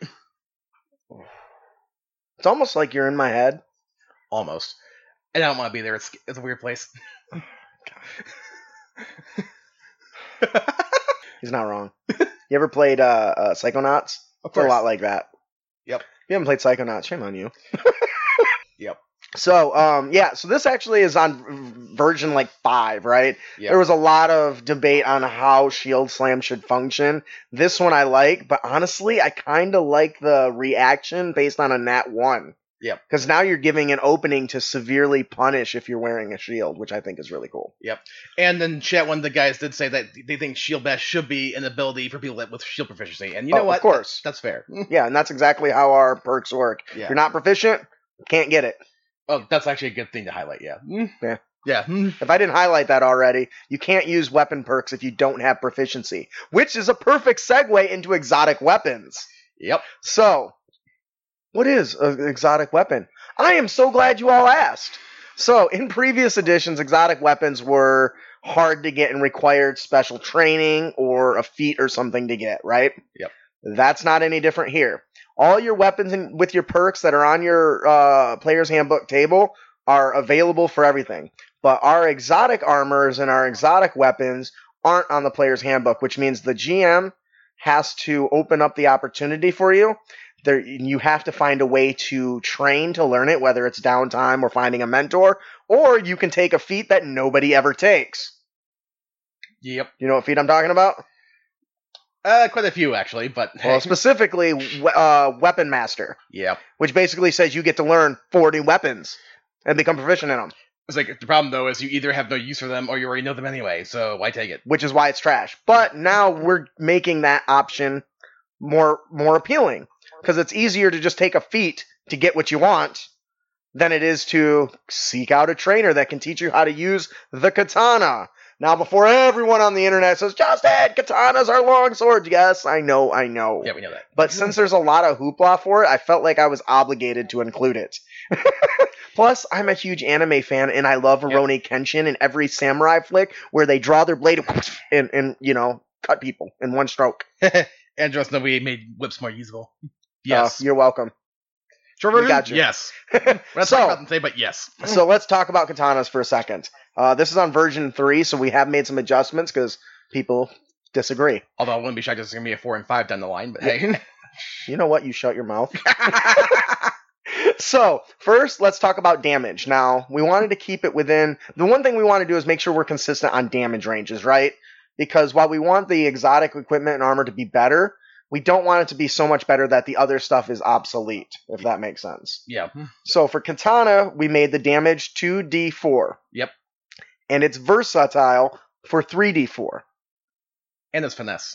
[SPEAKER 2] It's almost like you're in my head.
[SPEAKER 3] Almost. And I don't want to be there. It's a weird place.
[SPEAKER 2] He's not wrong. You ever played Psychonauts?
[SPEAKER 3] Of
[SPEAKER 2] It's a
[SPEAKER 3] course.
[SPEAKER 2] lot like that.
[SPEAKER 3] Yep.
[SPEAKER 2] If you haven't played Psychonauts, shame on you.
[SPEAKER 3] Yep.
[SPEAKER 2] So, so this actually is on version 5, right?
[SPEAKER 3] Yep.
[SPEAKER 2] There was a lot of debate on how Shield Slam should function. This one I like, but honestly, I kind of like the reaction based on a nat 1.
[SPEAKER 3] Yep.
[SPEAKER 2] Because now you're giving an opening to severely punish if you're wearing a shield, which I think is really cool.
[SPEAKER 3] Yep. And then chat, one of the guys did say that they think Shield Bash should be an ability for people with shield proficiency. And you know what?
[SPEAKER 2] Of course.
[SPEAKER 3] That's fair.
[SPEAKER 2] Yeah, and that's exactly how our perks work.
[SPEAKER 3] Yeah.
[SPEAKER 2] If you're not proficient, can't get it.
[SPEAKER 3] Oh, that's actually a good thing to highlight, yeah.
[SPEAKER 2] Yeah.
[SPEAKER 3] Yeah.
[SPEAKER 2] If I didn't highlight that already, you can't use weapon perks if you don't have proficiency, which is a perfect segue into exotic weapons.
[SPEAKER 3] Yep.
[SPEAKER 2] So, what is an exotic weapon? I am so glad you all asked. So, in previous editions, exotic weapons were hard to get and required special training or a feat or something to get, right?
[SPEAKER 3] Yep.
[SPEAKER 2] That's not any different here. All your weapons with your perks that are on your player's handbook table are available for everything. But our exotic armors and our exotic weapons aren't on the player's handbook, which means the GM has to open up the opportunity for you. You have to find a way to train to learn it, whether it's downtime or finding a mentor, or you can take a feat that nobody ever takes.
[SPEAKER 3] Yep.
[SPEAKER 2] You know what feat I'm talking about?
[SPEAKER 3] Quite a few, actually, but...
[SPEAKER 2] Well, specifically, Weapon Master.
[SPEAKER 3] Yep.
[SPEAKER 2] Which basically says you get to learn 40 weapons and become proficient in them.
[SPEAKER 3] It's like, the problem, though, is you either have no use for them or you already know them anyway, so why take it?
[SPEAKER 2] Which is why it's trash. But now we're making that option more appealing. Because it's easier to just take a feat to get what you want than it is to seek out a trainer that can teach you how to use the katana, Now, before everyone on the internet says, Justin, katanas are long swords. Yes, I know.
[SPEAKER 3] Yeah, we know that.
[SPEAKER 2] But since there's a lot of hoopla for it, I felt like I was obligated to include it. Plus, I'm a huge anime fan, and I love Rurouni Kenshin and every samurai flick where they draw their blade and cut people in one stroke.
[SPEAKER 3] And just know we made whips more usable. Yes.
[SPEAKER 2] You're welcome.
[SPEAKER 3] Short
[SPEAKER 2] We
[SPEAKER 3] version?
[SPEAKER 2] got you.
[SPEAKER 3] Yes. We're not talking about them today, but yes.
[SPEAKER 2] So let's talk about katanas for a second. This is on version 3, so we have made some adjustments because people disagree.
[SPEAKER 3] Although I wouldn't be shocked if it's going to be a 4 and 5 down the line, but hey.
[SPEAKER 2] You know what? You shut your mouth. So, first, let's talk about damage. Now, we wanted to keep it within... The one thing we want to do is make sure we're consistent on damage ranges, right? Because while we want the exotic equipment and armor to be better, we don't want it to be so much better that the other stuff is obsolete, if that makes sense.
[SPEAKER 3] Yeah.
[SPEAKER 2] So, for katana, we made the damage 2d4.
[SPEAKER 3] Yep.
[SPEAKER 2] And it's versatile for 3d4.
[SPEAKER 3] And it's finesse.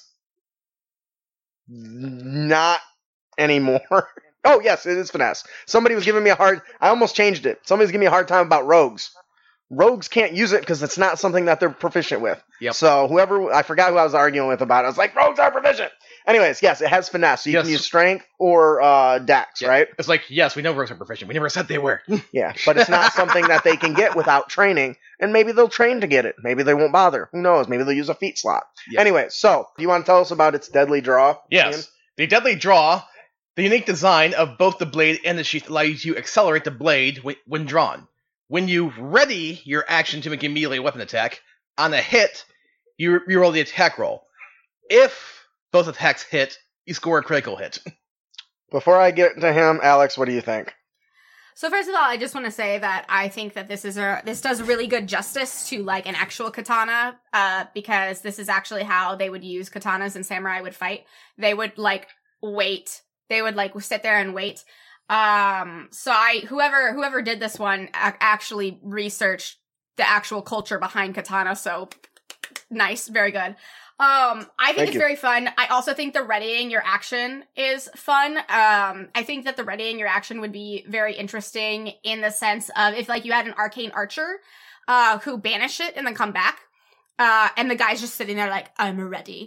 [SPEAKER 2] Not anymore. Oh, yes, it is finesse. Somebody was giving me I almost changed it. Somebody's giving me a hard time about rogues. Rogues can't use it because it's not something that they're proficient with.
[SPEAKER 3] Yep.
[SPEAKER 2] So I forgot who I was arguing with about it. I was like, rogues are proficient. Anyways, yes, it has finesse. So you can use strength or dex, right?
[SPEAKER 3] It's like, yes, we know rogues are proficient. We never said they were.
[SPEAKER 2] Yeah, but it's not something that they can get without training. And maybe they'll train to get it. Maybe they won't bother. Who knows? Maybe they'll use a feat slot.
[SPEAKER 3] Yes.
[SPEAKER 2] Anyway, so do you want to tell us about its deadly draw?
[SPEAKER 3] Yes.
[SPEAKER 2] Ian?
[SPEAKER 3] The deadly draw, the unique design of both the blade and the sheath allows you to accelerate the blade when drawn. When you ready your action to make a melee weapon attack, on a hit, you roll the attack roll. If both attacks hit, you score a critical hit.
[SPEAKER 2] Before I get to him, Alex, what do you think?
[SPEAKER 4] So first of all, I just want to say that I think that this does really good justice to like an actual katana, because this is actually how they would use katanas and samurai would fight. They would like wait. They would like sit there and wait. So whoever did this one actually researched the actual culture behind katana. So nice, very good. I think it's very fun. I also think the readying your action is fun. I think that the readying your action would be very interesting in the sense of if like you had an arcane archer, who banish it and then come back, and the guy's just sitting there like, I'm ready.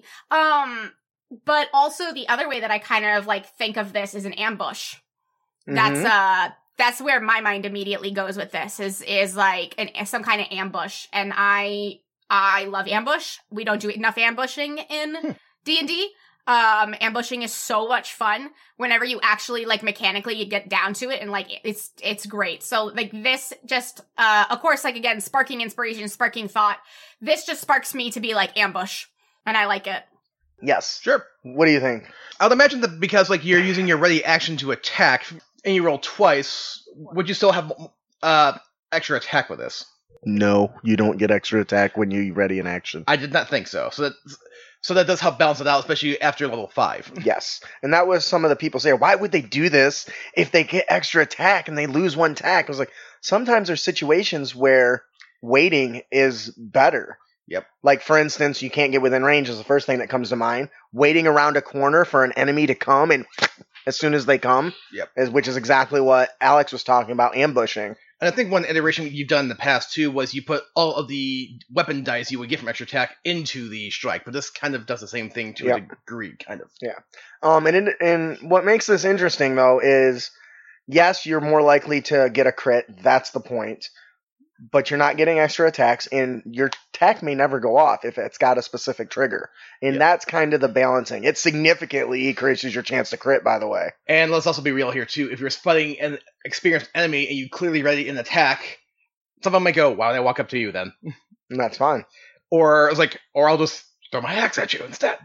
[SPEAKER 4] But also the other way that I kind of like think of this is an ambush. Mm-hmm. That's where my mind immediately goes with this is like some kind of ambush. And I love ambush. We don't do enough ambushing in D&D. Ambushing is so much fun whenever you actually like mechanically you get down to it and like it's great. So like this just of course like again sparking inspiration, sparking thought. This just sparks me to be like ambush and I like it.
[SPEAKER 2] Yes.
[SPEAKER 3] Sure.
[SPEAKER 2] What do you think?
[SPEAKER 3] I would imagine that because like you're using your ready action to attack and you roll twice, would you still have extra attack with this?
[SPEAKER 2] No, you don't get extra attack when you ready an action.
[SPEAKER 3] I did not think so. So that does help balance it out, especially after level 5.
[SPEAKER 2] Yes. And that was some of the people say, why would they do this if they get extra attack and they lose one attack? I was like, sometimes there's situations where waiting is better.
[SPEAKER 3] Yep.
[SPEAKER 2] Like, for instance, you can't get within range is the first thing that comes to mind. Waiting around a corner for an enemy to come and as soon as they come, which is exactly what Alex was talking about, ambushing.
[SPEAKER 3] And I think one iteration you've done in the past, too, was you put all of the weapon dice you would get from extra attack into the strike. But this kind of does the same thing to a degree, kind of.
[SPEAKER 2] Yeah. And what makes this interesting, though, is, yes, you're more likely to get a crit. That's the point. But you're not getting extra attacks, and your attack may never go off if it's got a specific trigger. And that's kind of the balancing. It significantly increases your chance to crit, by the way.
[SPEAKER 3] And let's also be real here, too. If you're fighting an experienced enemy and you clearly ready an attack, some of them might go, why did I walk up to you then?
[SPEAKER 2] And that's fine.
[SPEAKER 3] Or it's like, or I'll just throw my axe at you instead.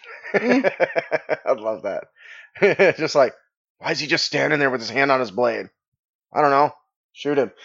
[SPEAKER 2] I'd love that. Just like, why is he just standing there with his hand on his blade? I don't know. Shoot him.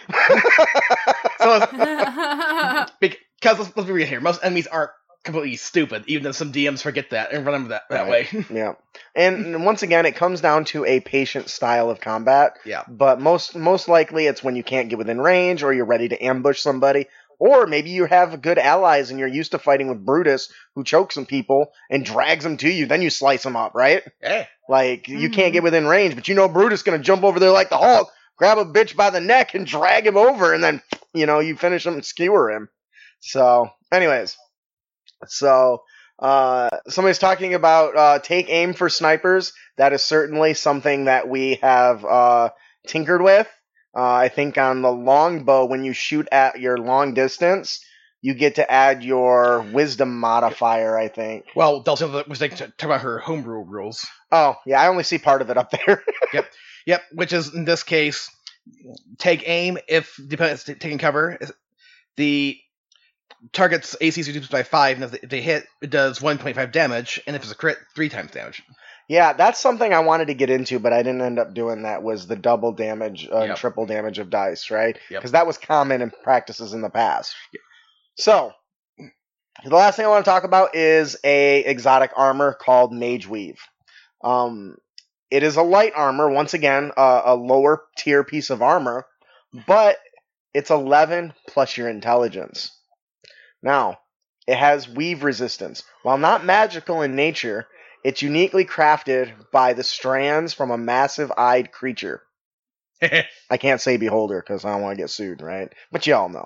[SPEAKER 3] Because let's be real here, most enemies aren't completely stupid, even though some DMs forget that and run them that way.
[SPEAKER 2] Yeah. And once again, it comes down to a patient style of combat.
[SPEAKER 3] Yeah.
[SPEAKER 2] But most likely it's when you can't get within range or you're ready to ambush somebody. Or maybe you have good allies and you're used to fighting with Brutus, who chokes some people and drags them to you. Then you slice them up, right?
[SPEAKER 3] Yeah.
[SPEAKER 2] Like, you can't get within range, but you know Brutus going to jump over there like the Hulk, grab a bitch by the neck and drag him over, and then, you finish him and skewer him. So, Anyways, so somebody's talking about take aim for snipers. That is certainly something that we have tinkered with. I think on the longbow, when you shoot at your long distance, you get to add your wisdom modifier, I think.
[SPEAKER 3] Well, Delta was like talking about her homebrew rules.
[SPEAKER 2] Oh, yeah, I only see part of it up there.
[SPEAKER 3] Yep, which is, in this case, take aim if depends taking cover. The target's AC is reduced by 5, and if they hit, it does 1.5 damage, and if it's a crit, 3 times damage.
[SPEAKER 2] Yeah, that's something I wanted to get into, but I didn't end up doing that, was the double damage, triple damage of dice, right? Because that was common in practices in the past.
[SPEAKER 3] Yep.
[SPEAKER 2] So, the last thing I want to talk about is a exotic armor called Mage Weave. It is a light armor, once again, a lower tier piece of armor, but it's 11 plus your intelligence. Now, it has weave resistance. While not magical in nature, it's uniquely crafted by the strands from a massive-eyed creature. I can't say beholder because I don't want to get sued, right? But y'all know.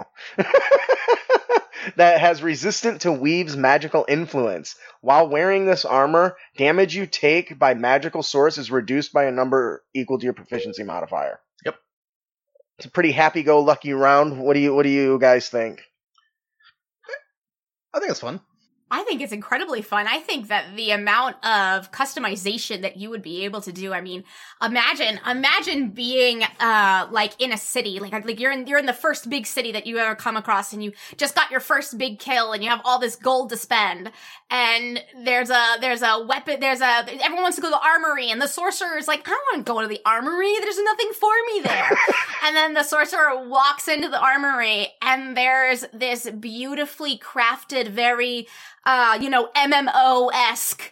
[SPEAKER 2] That has resistant to Weave's magical influence. While wearing this armor, damage you take by magical source is reduced by a number equal to your proficiency modifier.
[SPEAKER 3] Yep.
[SPEAKER 2] It's a pretty happy-go-lucky round. What do you guys think?
[SPEAKER 3] I think it's fun.
[SPEAKER 4] I think it's incredibly fun. I think that the amount of customization that you would be able to do, I mean, imagine being like in a city, like you're in the first big city that you ever come across, and you just got your first big kill, and you have all this gold to spend, and there's a weapon, everyone wants to go to the armory, and the sorcerer is like, I don't want to go to the armory, there's nothing for me there. And then the sorcerer walks into the armory, and there's this beautifully crafted, very MMO-esque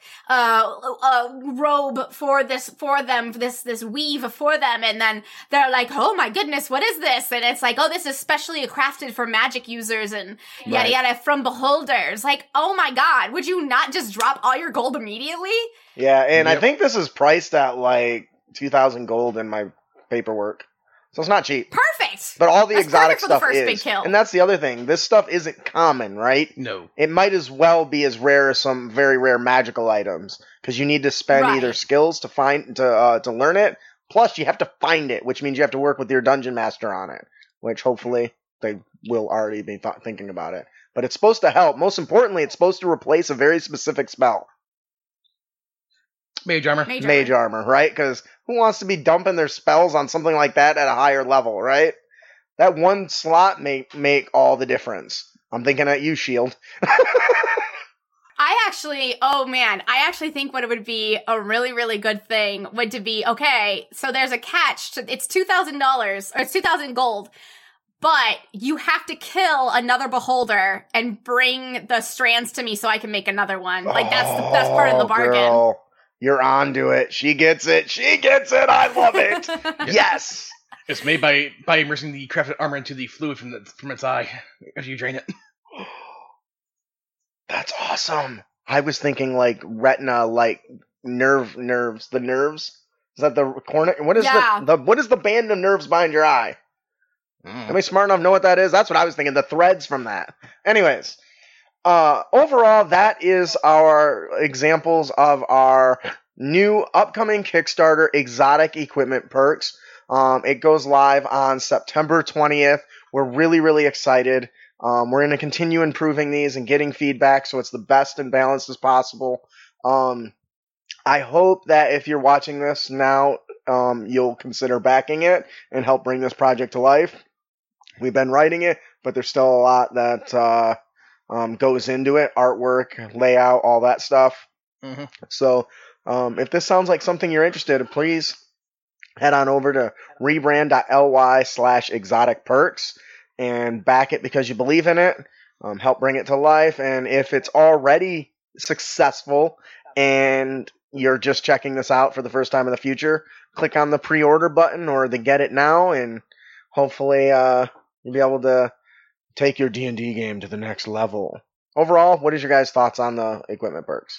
[SPEAKER 4] robe for them, this weave for them, and then they're like, oh my goodness, what is this? And it's like, oh, this is specially crafted for magic users and yada yada from beholders. Like, oh my god, would you not just drop all your gold immediately?
[SPEAKER 2] Yeah, and I think this is priced at like 2,000 gold in my paperwork. So it's not cheap.
[SPEAKER 4] Perfect!
[SPEAKER 2] But all the
[SPEAKER 4] That's
[SPEAKER 2] exotic
[SPEAKER 4] perfect for the
[SPEAKER 2] stuff
[SPEAKER 4] first
[SPEAKER 2] is.
[SPEAKER 4] big kill.
[SPEAKER 2] And that's the other thing. This stuff isn't common, right?
[SPEAKER 3] No.
[SPEAKER 2] It might as well be as rare as some very rare magical items. Because you need to spend either skills to find to learn it, plus you have to find it, which means you have to work with your dungeon master on it. Which hopefully they will already be thinking about it. But it's supposed to help. Most importantly, it's supposed to replace a very specific spell.
[SPEAKER 3] Mage armor.
[SPEAKER 2] Mage armor, right? Because who wants to be dumping their spells on something like that at a higher level, right? That one slot may make all the difference. I'm thinking at you, Shield.
[SPEAKER 4] I actually think what it would be a really, really good thing would to be, okay, so there's a catch. It's $2,000, or it's 2,000 gold. But you have to kill another beholder and bring the strands to me so I can make another one. Like, that's the best part of the bargain.
[SPEAKER 2] Girl. You're onto it. She gets it. I love it. Yes.
[SPEAKER 3] It's made by immersing the crafted armor into the fluid from its eye as you drain it.
[SPEAKER 2] That's awesome. I was thinking like retina, like nerves. The nerves. Is that the corner? What is what is the band of nerves behind your eye? Am I smart enough to know what that is? That's what I was thinking. The threads from that. Anyways. Overall, that is our examples of our new upcoming Kickstarter exotic equipment perks. It goes live on September 20th. We're really, really excited. We're going to continue improving these and getting feedback so it's the best and balanced as possible. I hope that if you're watching this now, you'll consider backing it and help bring this project to life. We've been writing it, but there's still a lot that goes into it, artwork, layout, all that stuff.
[SPEAKER 3] Mm-hmm.
[SPEAKER 2] So if this sounds like something you're interested in, please head on over to rebrand.ly/exotic perks and back it because you believe in it. Help bring it to life. And if it's already successful and you're just checking this out for the first time in the future, click on the pre-order button or the get it now, and hopefully you'll be able to take your D&D game to the next level. Overall, what is your guys' thoughts on the equipment perks?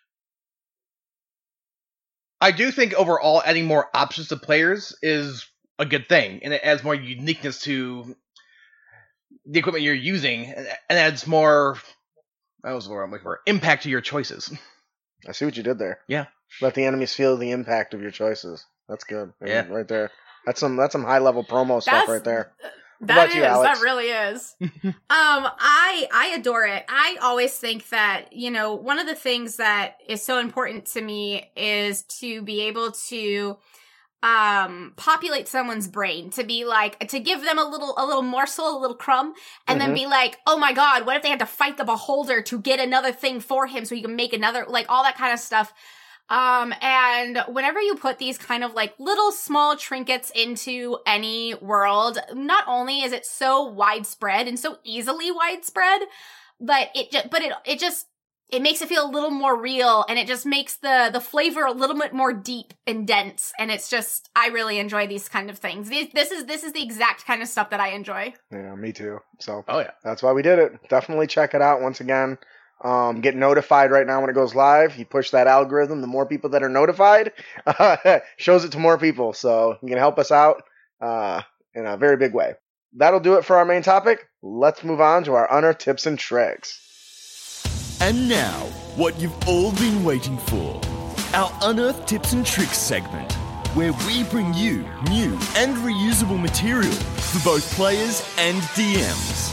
[SPEAKER 3] I do think overall adding more options to players is a good thing, and it adds more uniqueness to the equipment you're using, and adds more. That was the word I'm looking for. Impact to your choices.
[SPEAKER 2] I see what you did there.
[SPEAKER 3] Yeah.
[SPEAKER 2] Let the enemies feel the impact of your choices. That's good.
[SPEAKER 3] Yeah.
[SPEAKER 2] Right there. That's some high level promo stuff right there.
[SPEAKER 4] That
[SPEAKER 2] you,
[SPEAKER 4] is.
[SPEAKER 2] Alex?
[SPEAKER 4] That really is. I adore it. I always think that, one of the things that is so important to me is to be able to populate someone's brain, to be like, to give them a little morsel, a little crumb, and then be like, oh my god, what if they had to fight the beholder to get another thing for him so he can make another, like all that kind of stuff. And whenever you put these kind of like little small trinkets into any world, not only is it so widespread and so easily widespread, but it makes it feel a little more real, and it just makes the flavor a little bit more deep and dense. And it's just, I really enjoy these kind of things. This is the exact kind of stuff that I enjoy.
[SPEAKER 2] Yeah, me too. So
[SPEAKER 3] yeah,
[SPEAKER 2] that's why we did it. Definitely check it out once again. Get notified right now when it goes live. You push that algorithm, the more people that are notified, shows it to more people. So you can help us out in a very big way. That'll do it for our main topic. Let's move on to our Unearthed tips and tricks.
[SPEAKER 5] And now, what you've all been waiting for. Our Unearthed Tips and Tricks segment, where we bring you new and reusable material for both players and DMs.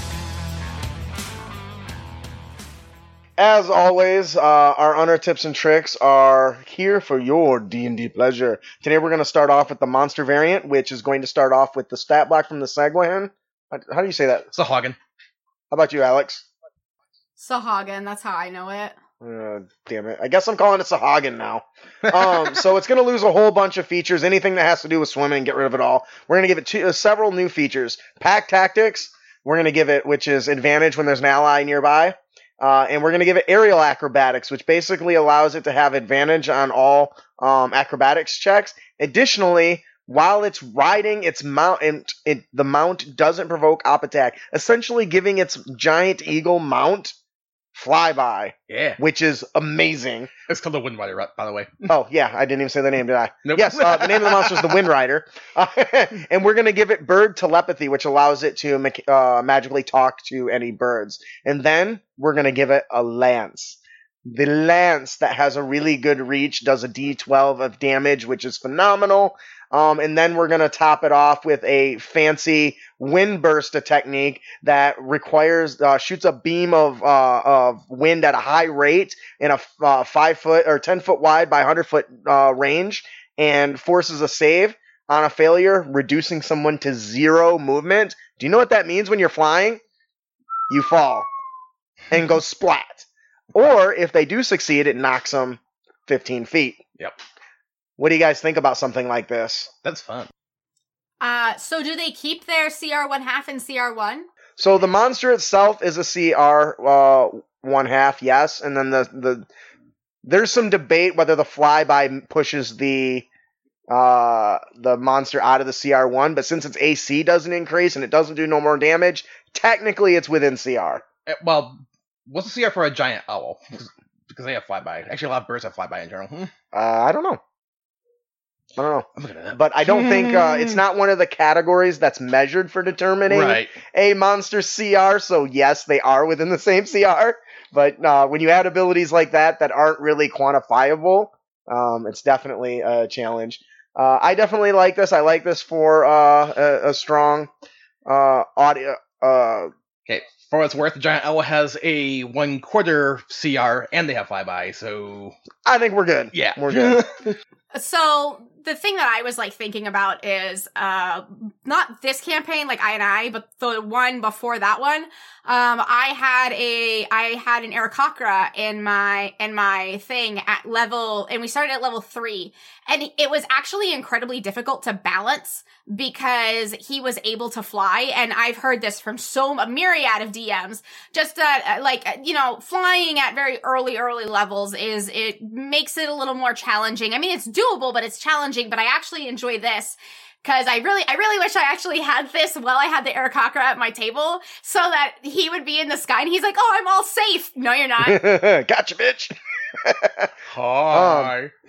[SPEAKER 2] As always, our Unearthed tips and tricks are here for your D&D pleasure. Today we're going to start off with the monster variant, which is going to start off with the stat block from the Sagwahan. How do you say that?
[SPEAKER 3] Sahagin.
[SPEAKER 2] How about you, Alex?
[SPEAKER 4] Sahagin, that's how I know it.
[SPEAKER 2] Damn it. I guess I'm calling it Sahagin now. So it's going to lose a whole bunch of features. Anything that has to do with swimming, get rid of it all. We're going to give it several new features. Pack Tactics, we're going to give it, which is advantage when there's an ally nearby. And we're going to give it Aerial Acrobatics, which basically allows it to have advantage on all acrobatics checks. Additionally, while it's riding its mount, the mount doesn't provoke op attack, essentially giving its giant eagle mount flyby.
[SPEAKER 3] Yeah.
[SPEAKER 2] Which is amazing.
[SPEAKER 3] It's called the Wind Rider, by the way.
[SPEAKER 2] Oh, yeah, I didn't even say the name, did I?
[SPEAKER 3] Nope.
[SPEAKER 2] Yes, the name of the monster is the Wind Rider. And we're going to give it Bird Telepathy, which allows it to magically talk to any birds. And then we're going to give it a Lance. The Lance that has a really good reach does a D12 of damage, which is phenomenal. And then we're going to top it off with a fancy wind burst technique that requires shoots a beam of wind at a high rate in a 5 foot or 10 foot wide by 100 foot range, and forces a save on a failure, reducing someone to 0 movement. Do you know what that means when you're flying? You fall and go splat. Or if they do succeed, it knocks them 15 feet.
[SPEAKER 3] Yep.
[SPEAKER 2] What do you guys think about something like this?
[SPEAKER 3] That's fun.
[SPEAKER 4] So do they keep their CR1/2 and CR1?
[SPEAKER 2] So the monster itself is a CR 1/2, yes, and then there's some debate whether the flyby pushes the monster out of the CR1, but since its AC doesn't increase and it doesn't do no more damage, technically it's within CR.
[SPEAKER 3] Well, what's the CR for a giant owl? Because they have flyby. Actually, a lot of birds have flyby in general.
[SPEAKER 2] I don't know.
[SPEAKER 3] I'm looking at that.
[SPEAKER 2] But I don't think it's not one of the categories that's measured for determining a monster CR. So yes, they are within the same CR. But when you add abilities like that aren't really quantifiable, it's definitely a challenge. I definitely like this. I like this for a strong audio.
[SPEAKER 3] Okay, for what it's worth, the giant owl has a 1/4 CR, and they have flyby. So
[SPEAKER 2] I think we're good.
[SPEAKER 3] Yeah,
[SPEAKER 2] we're good.
[SPEAKER 4] So the thing that I was like thinking about is not this campaign, like I, but the one before that one. I had an Aarakocra in my thing at level, and we started at level 3, and it was actually incredibly difficult to balance because he was able to fly, and I've heard this from a myriad of DMs, just that flying at very early levels it makes it a little more challenging. I mean, it's doable, but it's challenging, but I actually enjoy this. Because I really wish I actually had this while I had the Aarakocra at my table, so that he would be in the sky and he's like, "Oh, I'm all safe." No, you're not.
[SPEAKER 2] Gotcha, bitch.
[SPEAKER 3] Hi.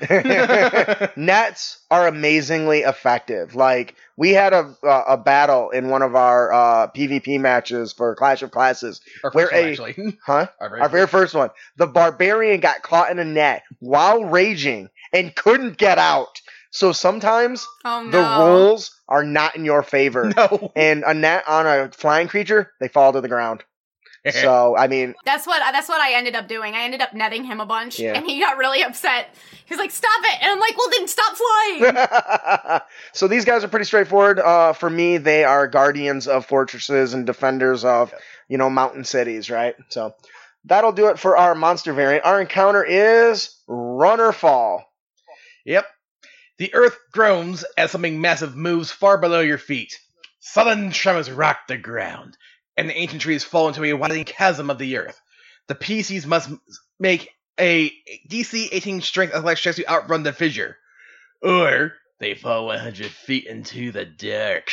[SPEAKER 2] Nets are amazingly effective. Like, we had a battle in one of our PvP matches for Clash of Classes.
[SPEAKER 3] Our
[SPEAKER 2] where
[SPEAKER 3] first one, actually.
[SPEAKER 2] Huh?
[SPEAKER 3] Our
[SPEAKER 2] Very first one. The Barbarian got caught in a net while raging and couldn't get out. So sometimes the rolls are not in your favor.
[SPEAKER 3] No.
[SPEAKER 2] And a net on a flying creature, they fall to the ground. So, I mean...
[SPEAKER 4] That's what I ended up doing. I ended up netting him a bunch,
[SPEAKER 2] Yeah.
[SPEAKER 4] and he got really upset. He's like, stop it! And I'm like, well, then stop flying!
[SPEAKER 2] So these guys are pretty straightforward. For me, they are guardians of fortresses and defenders of, mountain cities, right? So that'll do it for our monster variant. Our encounter is Runnerfall.
[SPEAKER 3] Yep. The earth groans as something massive moves far below your feet. Sudden tremors rock the ground, and the ancient trees fall into a widening chasm of the earth. The PCs must make a DC 18 strength athletics check to outrun the fissure, or they fall 100 feet into the dark.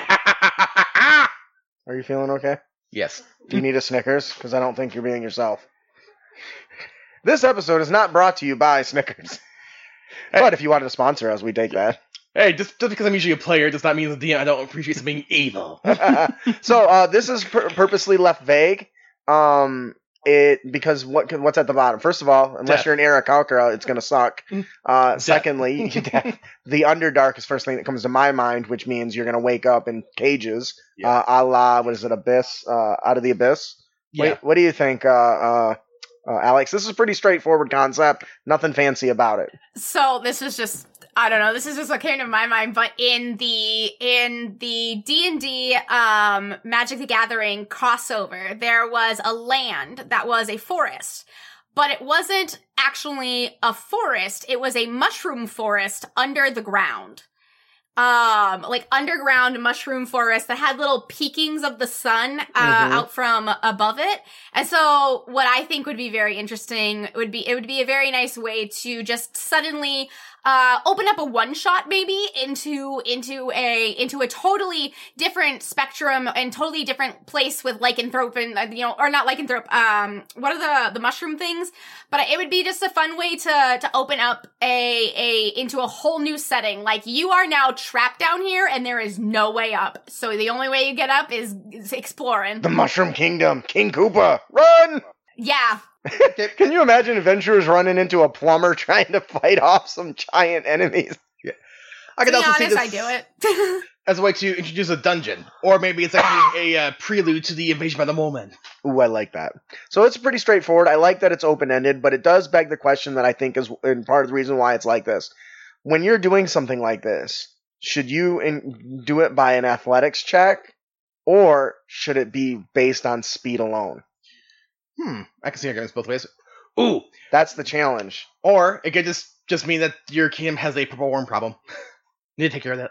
[SPEAKER 2] Are you feeling okay?
[SPEAKER 3] Yes.
[SPEAKER 2] Do you need a Snickers? Because I don't think you're being yourself. This episode is not brought to you by Snickers. But if you wanted to sponsor us, we take that.
[SPEAKER 3] Hey, just because I'm usually a player does not mean that I don't appreciate something evil.
[SPEAKER 2] So this is purposely left vague. Because what's at the bottom? First of all, unless you're an Aarakocra, it's gonna suck. Secondly, the Underdark is first thing that comes to my mind, which means you're gonna wake up in cages, a la what is it, Abyss? Out of the Abyss.
[SPEAKER 3] Yeah.
[SPEAKER 2] What do you think, Alex? This is a pretty straightforward concept. Nothing fancy about it.
[SPEAKER 4] So this is just, I don't know, this is just what came to my mind, but in the D&D Magic the Gathering crossover, there was a land that was a forest, but it wasn't actually a forest, it was a mushroom forest under the ground. Like underground mushroom forest that had little peekings of the sun out from above it. And so what I think would be very interesting would be a very nice way to just suddenly open up a one shot maybe into a totally different spectrum and totally different place with lycanthrope and or not lycanthrope, what are the mushroom things? But it would be just a fun way to open up into a whole new setting. Like, you are now trapped down here and there is no way up. So the only way you get up is exploring.
[SPEAKER 2] The Mushroom Kingdom, King Koopa, run!
[SPEAKER 4] Yeah.
[SPEAKER 2] Can you imagine adventurers running into a plumber trying to fight off some giant enemies?
[SPEAKER 3] Yeah. I could
[SPEAKER 4] To be
[SPEAKER 3] also see
[SPEAKER 4] honest,
[SPEAKER 3] this
[SPEAKER 4] I do it.
[SPEAKER 3] as a way to introduce a dungeon, or maybe it's actually a prelude to the invasion by the mole men.
[SPEAKER 2] Ooh, I like that. So it's pretty straightforward. I like that it's open-ended, but it does beg the question that I think is in part of the reason why it's like this. When you're doing something like this, should you do it by an athletics check, or should it be based on speed alone?
[SPEAKER 3] I can see it goes both ways. Ooh,
[SPEAKER 2] That's the challenge.
[SPEAKER 3] or it could just mean that your kingdom has a purple worm problem. Need to take care of that.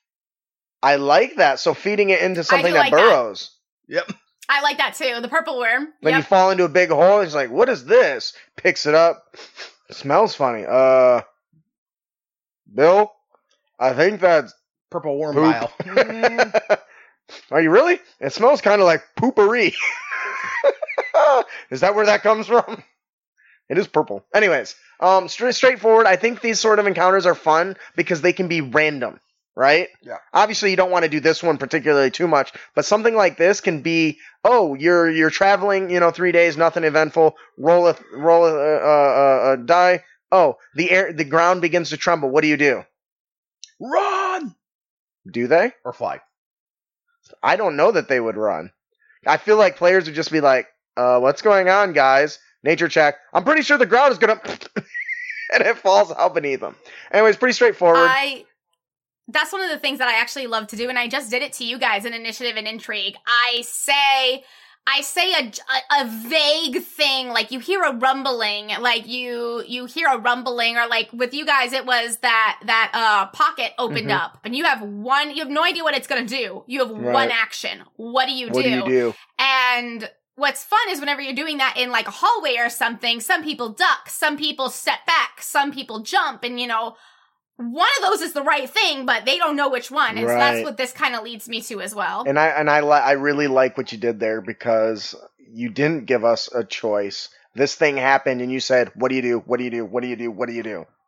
[SPEAKER 2] I like that. So feeding it into something
[SPEAKER 4] do
[SPEAKER 2] that
[SPEAKER 4] like that.
[SPEAKER 2] burrows.
[SPEAKER 3] Yep.
[SPEAKER 4] I like that too. The purple worm.
[SPEAKER 2] Then you
[SPEAKER 4] Yep.
[SPEAKER 2] fall into a big hole, and he's like, what is this? Picks it up. It smells funny. Bill, I think that's
[SPEAKER 3] Purple worm
[SPEAKER 2] poop.
[SPEAKER 3] bile.
[SPEAKER 2] Are you really? It smells kind of like poopery. Is that where that comes from? It is purple. Anyways, straightforward. I think these sort of encounters are fun because they can be random, right?
[SPEAKER 3] Yeah.
[SPEAKER 2] Obviously, you don't want to do this one particularly too much, but something like this can be, oh, you're traveling, 3 days, nothing eventful. Roll a die. Oh, the ground begins to tremble. What do?
[SPEAKER 3] Run!
[SPEAKER 2] Do they?
[SPEAKER 3] Or fly.
[SPEAKER 2] I don't know that they would run. I feel like players would just be like, what's going on, guys? Nature check. I'm pretty sure the ground is going to... and it falls out beneath them. Anyways, pretty straightforward.
[SPEAKER 4] That's one of the things that I actually love to do, and I just did it to you guys in Initiative and Intrigue. I say a vague thing, like you hear a rumbling, like you hear a rumbling, or like with you guys, it was that pocket opened up, and you have no idea what it's gonna do. You have one action. What do you do?
[SPEAKER 2] What do you do?
[SPEAKER 4] And what's fun is whenever you're doing that in like a hallway or something, some people duck, some people step back, some people jump, and one of those is the right thing, but they don't know which one. And so that's what this kind of leads me to as well.
[SPEAKER 2] And I really like what you did there because you didn't give us a choice. This thing happened and you said, what do you do? What do you do? What do you do? What do you do?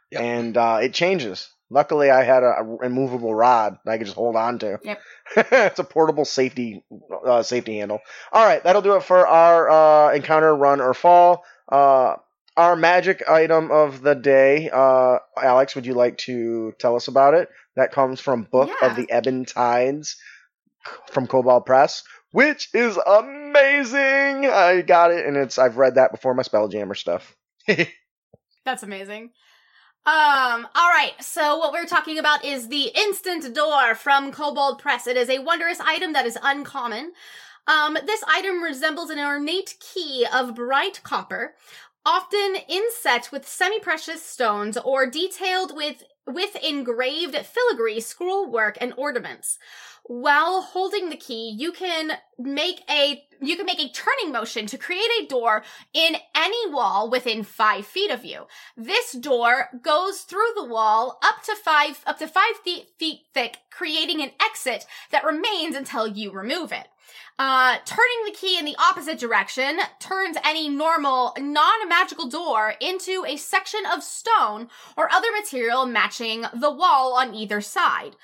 [SPEAKER 3] Yep.
[SPEAKER 2] and it changes. Luckily, I had a immovable rod that I could just hold on to.
[SPEAKER 4] Yep.
[SPEAKER 2] It's a portable safety handle. All right, that'll do it for our encounter, run, or fall. Our magic item of the day, Alex, would you like to tell us about it? That comes from Book of the Ebon Tides from Cobalt Press, which is amazing. I got it, and I've read that before my Spelljammer stuff.
[SPEAKER 4] That's amazing. All right. So what we're talking about is the Instant Door from Kobold Press. It is a wondrous item that is uncommon. This item resembles an ornate key of bright copper, often inset with semi-precious stones or detailed with engraved filigree scrollwork and ornaments. While holding the key, you can make a turning motion to create a door in any wall within 5 feet of you. This door goes through the wall up to 5 feet thick, creating an exit that remains until you remove it. Turning the key in the opposite direction turns any normal, non-magical door into a section of stone or other material matching the wall on either side.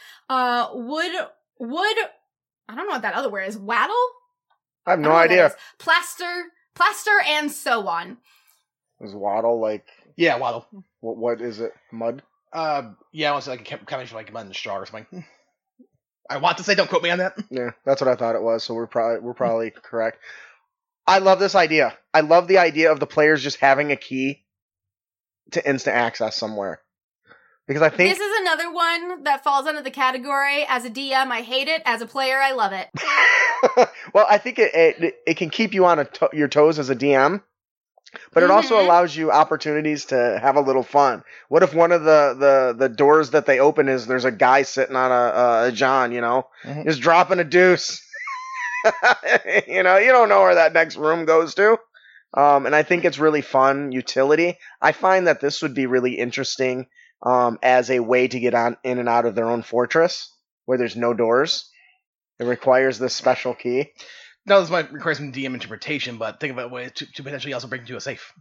[SPEAKER 4] Wood, I don't know what that other word is. Wattle?
[SPEAKER 2] I have no idea.
[SPEAKER 4] Plaster, and so on.
[SPEAKER 2] Is waddle like?
[SPEAKER 3] Yeah, waddle.
[SPEAKER 2] What is it? Mud?
[SPEAKER 3] Yeah, I want to say like a combination of like mud and straw or something. I want to say, don't quote me on that.
[SPEAKER 2] Yeah, that's what I thought it was. So we're probably correct. I love this idea. I love the idea of the players just having a key to instant access somewhere. Because I think
[SPEAKER 4] this is another one that falls under the category. As a DM, I hate it. As a player, I love it.
[SPEAKER 2] Well, I think it can keep you on your toes as a DM, but it also allows you opportunities to have a little fun. What if one of the doors that they open is there's a guy sitting on a John, just dropping a deuce. You don't know where that next room goes to. And I think it's really fun utility. I find that this would be really interesting as a way to get in and out of their own fortress where there's no doors. It requires this special key.
[SPEAKER 3] Now, this might require some DM interpretation, but think about a way to potentially also break into a safe.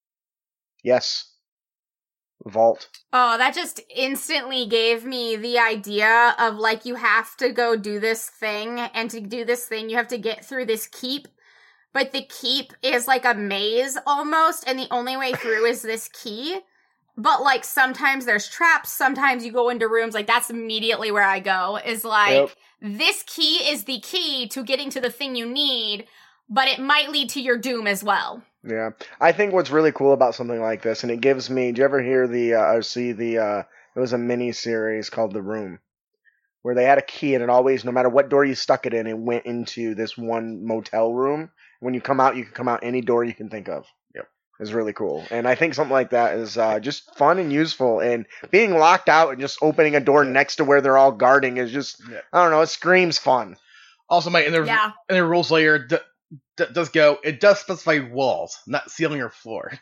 [SPEAKER 2] Yes. Vault.
[SPEAKER 4] Oh, that just instantly gave me the idea of, like, you have to go do this thing, and to do this thing, you have to get through this keep. But the keep is like a maze, almost, and the only way through is this key. But, like, sometimes there's traps, sometimes you go into rooms, like, that's immediately where I go, is like, This key is the key to getting to the thing you need, but it might lead to your doom as well.
[SPEAKER 2] Yeah. I think what's really cool about something like this, and it gives me, do you ever hear it was a mini-series called The Room, where they had a key, and it always, no matter what door you stuck it in, it went into this one motel room. When you come out, you can come out any door you can think of. Is really cool. And I think something like that is just fun and useful. And being locked out and just opening a door next to where they're all guarding is just, I don't know, it screams fun.
[SPEAKER 3] Also, Mike, in the rules layer, it does specify walls, not ceiling or floor.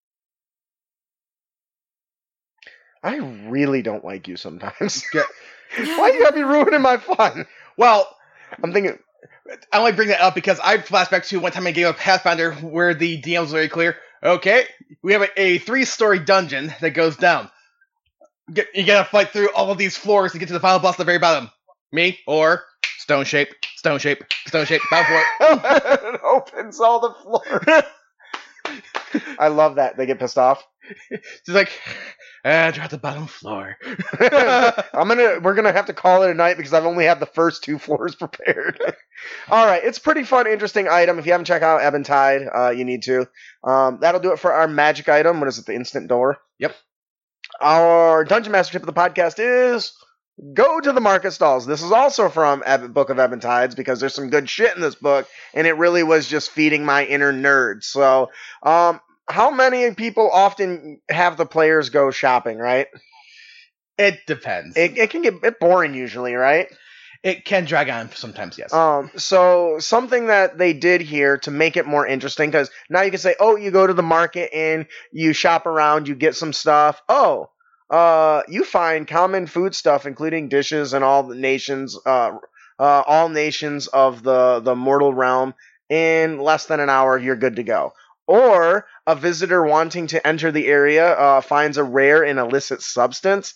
[SPEAKER 2] I really don't like you sometimes. Why you gotta be ruining my fun?
[SPEAKER 3] Well,
[SPEAKER 2] I'm thinking...
[SPEAKER 3] I only bring that up because I flashback to one time I gave a Pathfinder where the DM was very clear. Okay, we have a 3-story dungeon that goes down. You gotta fight through all of these floors to get to the final boss at the very bottom. Me, or stone shape, bound for it.
[SPEAKER 2] It opens all the floor. I love that. They get pissed off.
[SPEAKER 3] She's like, they're at the bottom floor.
[SPEAKER 2] We're gonna have to call it a night because I've only had the first 2 floors prepared. All right, it's a pretty fun, interesting item. If you haven't checked out Ebon Tide, you need to. That'll do it for our magic item. What is it? The instant door.
[SPEAKER 3] Yep.
[SPEAKER 2] Our Dungeon Master tip of the podcast is go to the market stalls. This is also from Book of Ebon Tides because there's some good shit in this book, and it really was just feeding my inner nerd. So, how many people often have the players go shopping, right?
[SPEAKER 3] It depends.
[SPEAKER 2] It can get a bit boring usually, right?
[SPEAKER 3] It can drag on sometimes, yes.
[SPEAKER 2] So something that they did here to make it more interesting, because now you can say, oh, you go to the market and you shop around, you get some stuff. Oh, you find common food stuff, including dishes and all nations of the mortal realm. In less than an hour, you're good to go. Or a visitor wanting to enter the area finds a rare and illicit substance.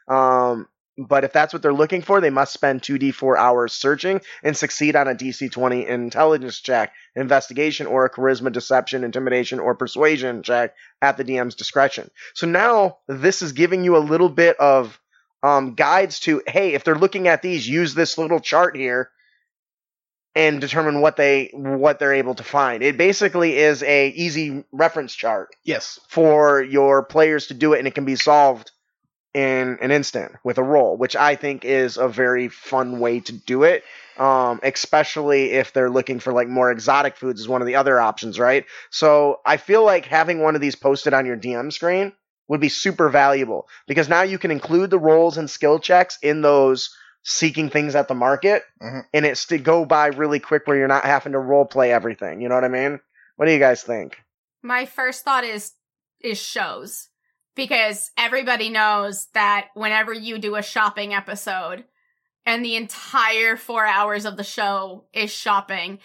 [SPEAKER 2] But if that's what they're looking for, they must spend 2d4 hours searching and succeed on a DC 20 intelligence check, investigation, or a charisma, deception, intimidation, or persuasion check at the DM's discretion. So now this is giving you a little bit of guides to, hey, if they're looking at these, use this little chart here and determine what they're able to find. It basically is a easy reference chart.
[SPEAKER 3] Yes.
[SPEAKER 2] For your players to do it, and it can be solved in an instant with a roll, which I think is a very fun way to do it, especially if they're looking for like more exotic foods is one of the other options, right? So I feel like having one of these posted on your DM screen would be super valuable, because now you can include the rolls and skill checks in those seeking things at the market, and it's to go by really quick where you're not having to role play everything. You know what I mean? What do you guys think?
[SPEAKER 4] My first thought is shows. Because everybody knows that whenever you do a shopping episode and the entire 4 hours of the show is shopping,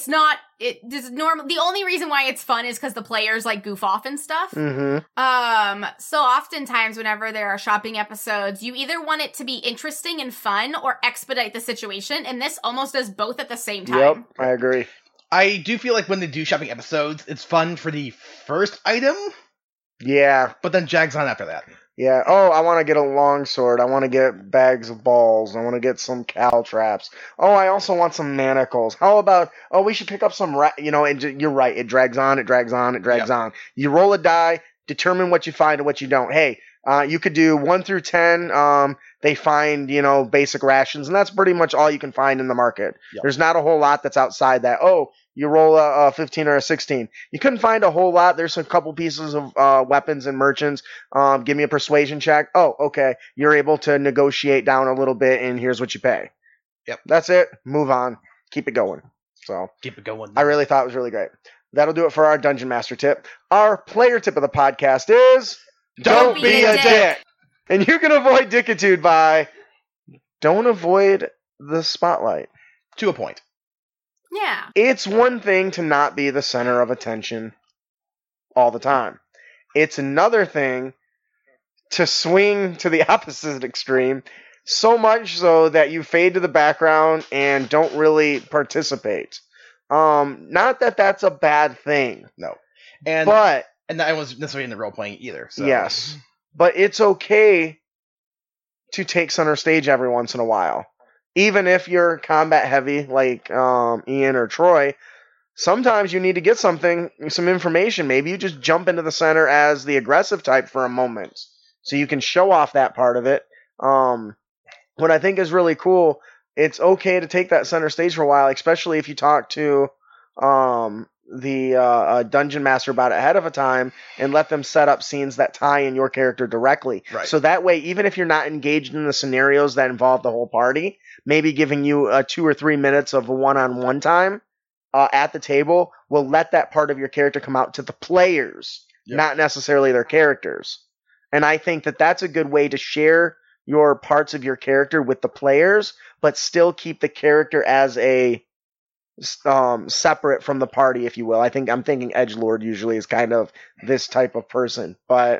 [SPEAKER 4] the only reason why it's fun is because the players like goof off and stuff. So oftentimes whenever there are shopping episodes, you either want it to be interesting and fun or expedite the situation. And this almost does both at the same time.
[SPEAKER 2] Yep, I agree.
[SPEAKER 3] I do feel like when they do shopping episodes, it's fun for the first item.
[SPEAKER 2] Yeah.
[SPEAKER 3] But then jags on after that.
[SPEAKER 2] Yeah. Oh, I want to get a longsword. I want to get bags of balls. I want to get some caltraps. Oh, I also want some manacles. How about, we should pick up some, you're right. It drags on, it drags on, it drags on. You roll a die, determine what you find and what you don't. Hey, you could do 1 through 10. They find, basic rations, and that's pretty much all you can find in the market. Yep. There's not a whole lot that's outside that. Oh, you roll a 15 or a 16. You couldn't find a whole lot. There's a couple pieces of weapons and merchants. Give me a persuasion check. Oh, okay. You're able to negotiate down a little bit, and here's what you pay.
[SPEAKER 3] Yep.
[SPEAKER 2] That's it. Move on. Keep it going. So
[SPEAKER 3] keep it going.
[SPEAKER 2] I really thought it was really great. That'll do it for our Dungeon Master tip. Our player tip of the podcast is don't be a dick. And you can avoid dickitude by don't avoid the spotlight.
[SPEAKER 3] To a point.
[SPEAKER 4] Yeah.
[SPEAKER 2] It's one thing to not be the center of attention all the time. It's another thing to swing to the opposite extreme, so much so that you fade to the background and don't really participate. Not that that's a bad thing.
[SPEAKER 3] No.
[SPEAKER 2] And
[SPEAKER 3] I wasn't necessarily in the role playing either. So.
[SPEAKER 2] Yes. But it's okay to take center stage every once in a while. Even if you're combat heavy, like Ian or Troy, sometimes you need to get some information. Maybe you just jump into the center as the aggressive type for a moment, so you can show off that part of it. What I think is really cool, it's okay to take that center stage for a while, especially if you talk to the dungeon master about it ahead of a time and let them set up scenes that tie in your character directly.
[SPEAKER 3] Right.
[SPEAKER 2] So that way, even if you're not engaged in the scenarios that involve the whole party, maybe giving you 2 or 3 minutes of one-on-one time at the table will let that part of your character come out to the players, not necessarily their characters. And I think that that's a good way to share your parts of your character with the players, but still keep the character as a separate from the party, if you will. I'm thinking Edgelord usually is kind of this type of person, but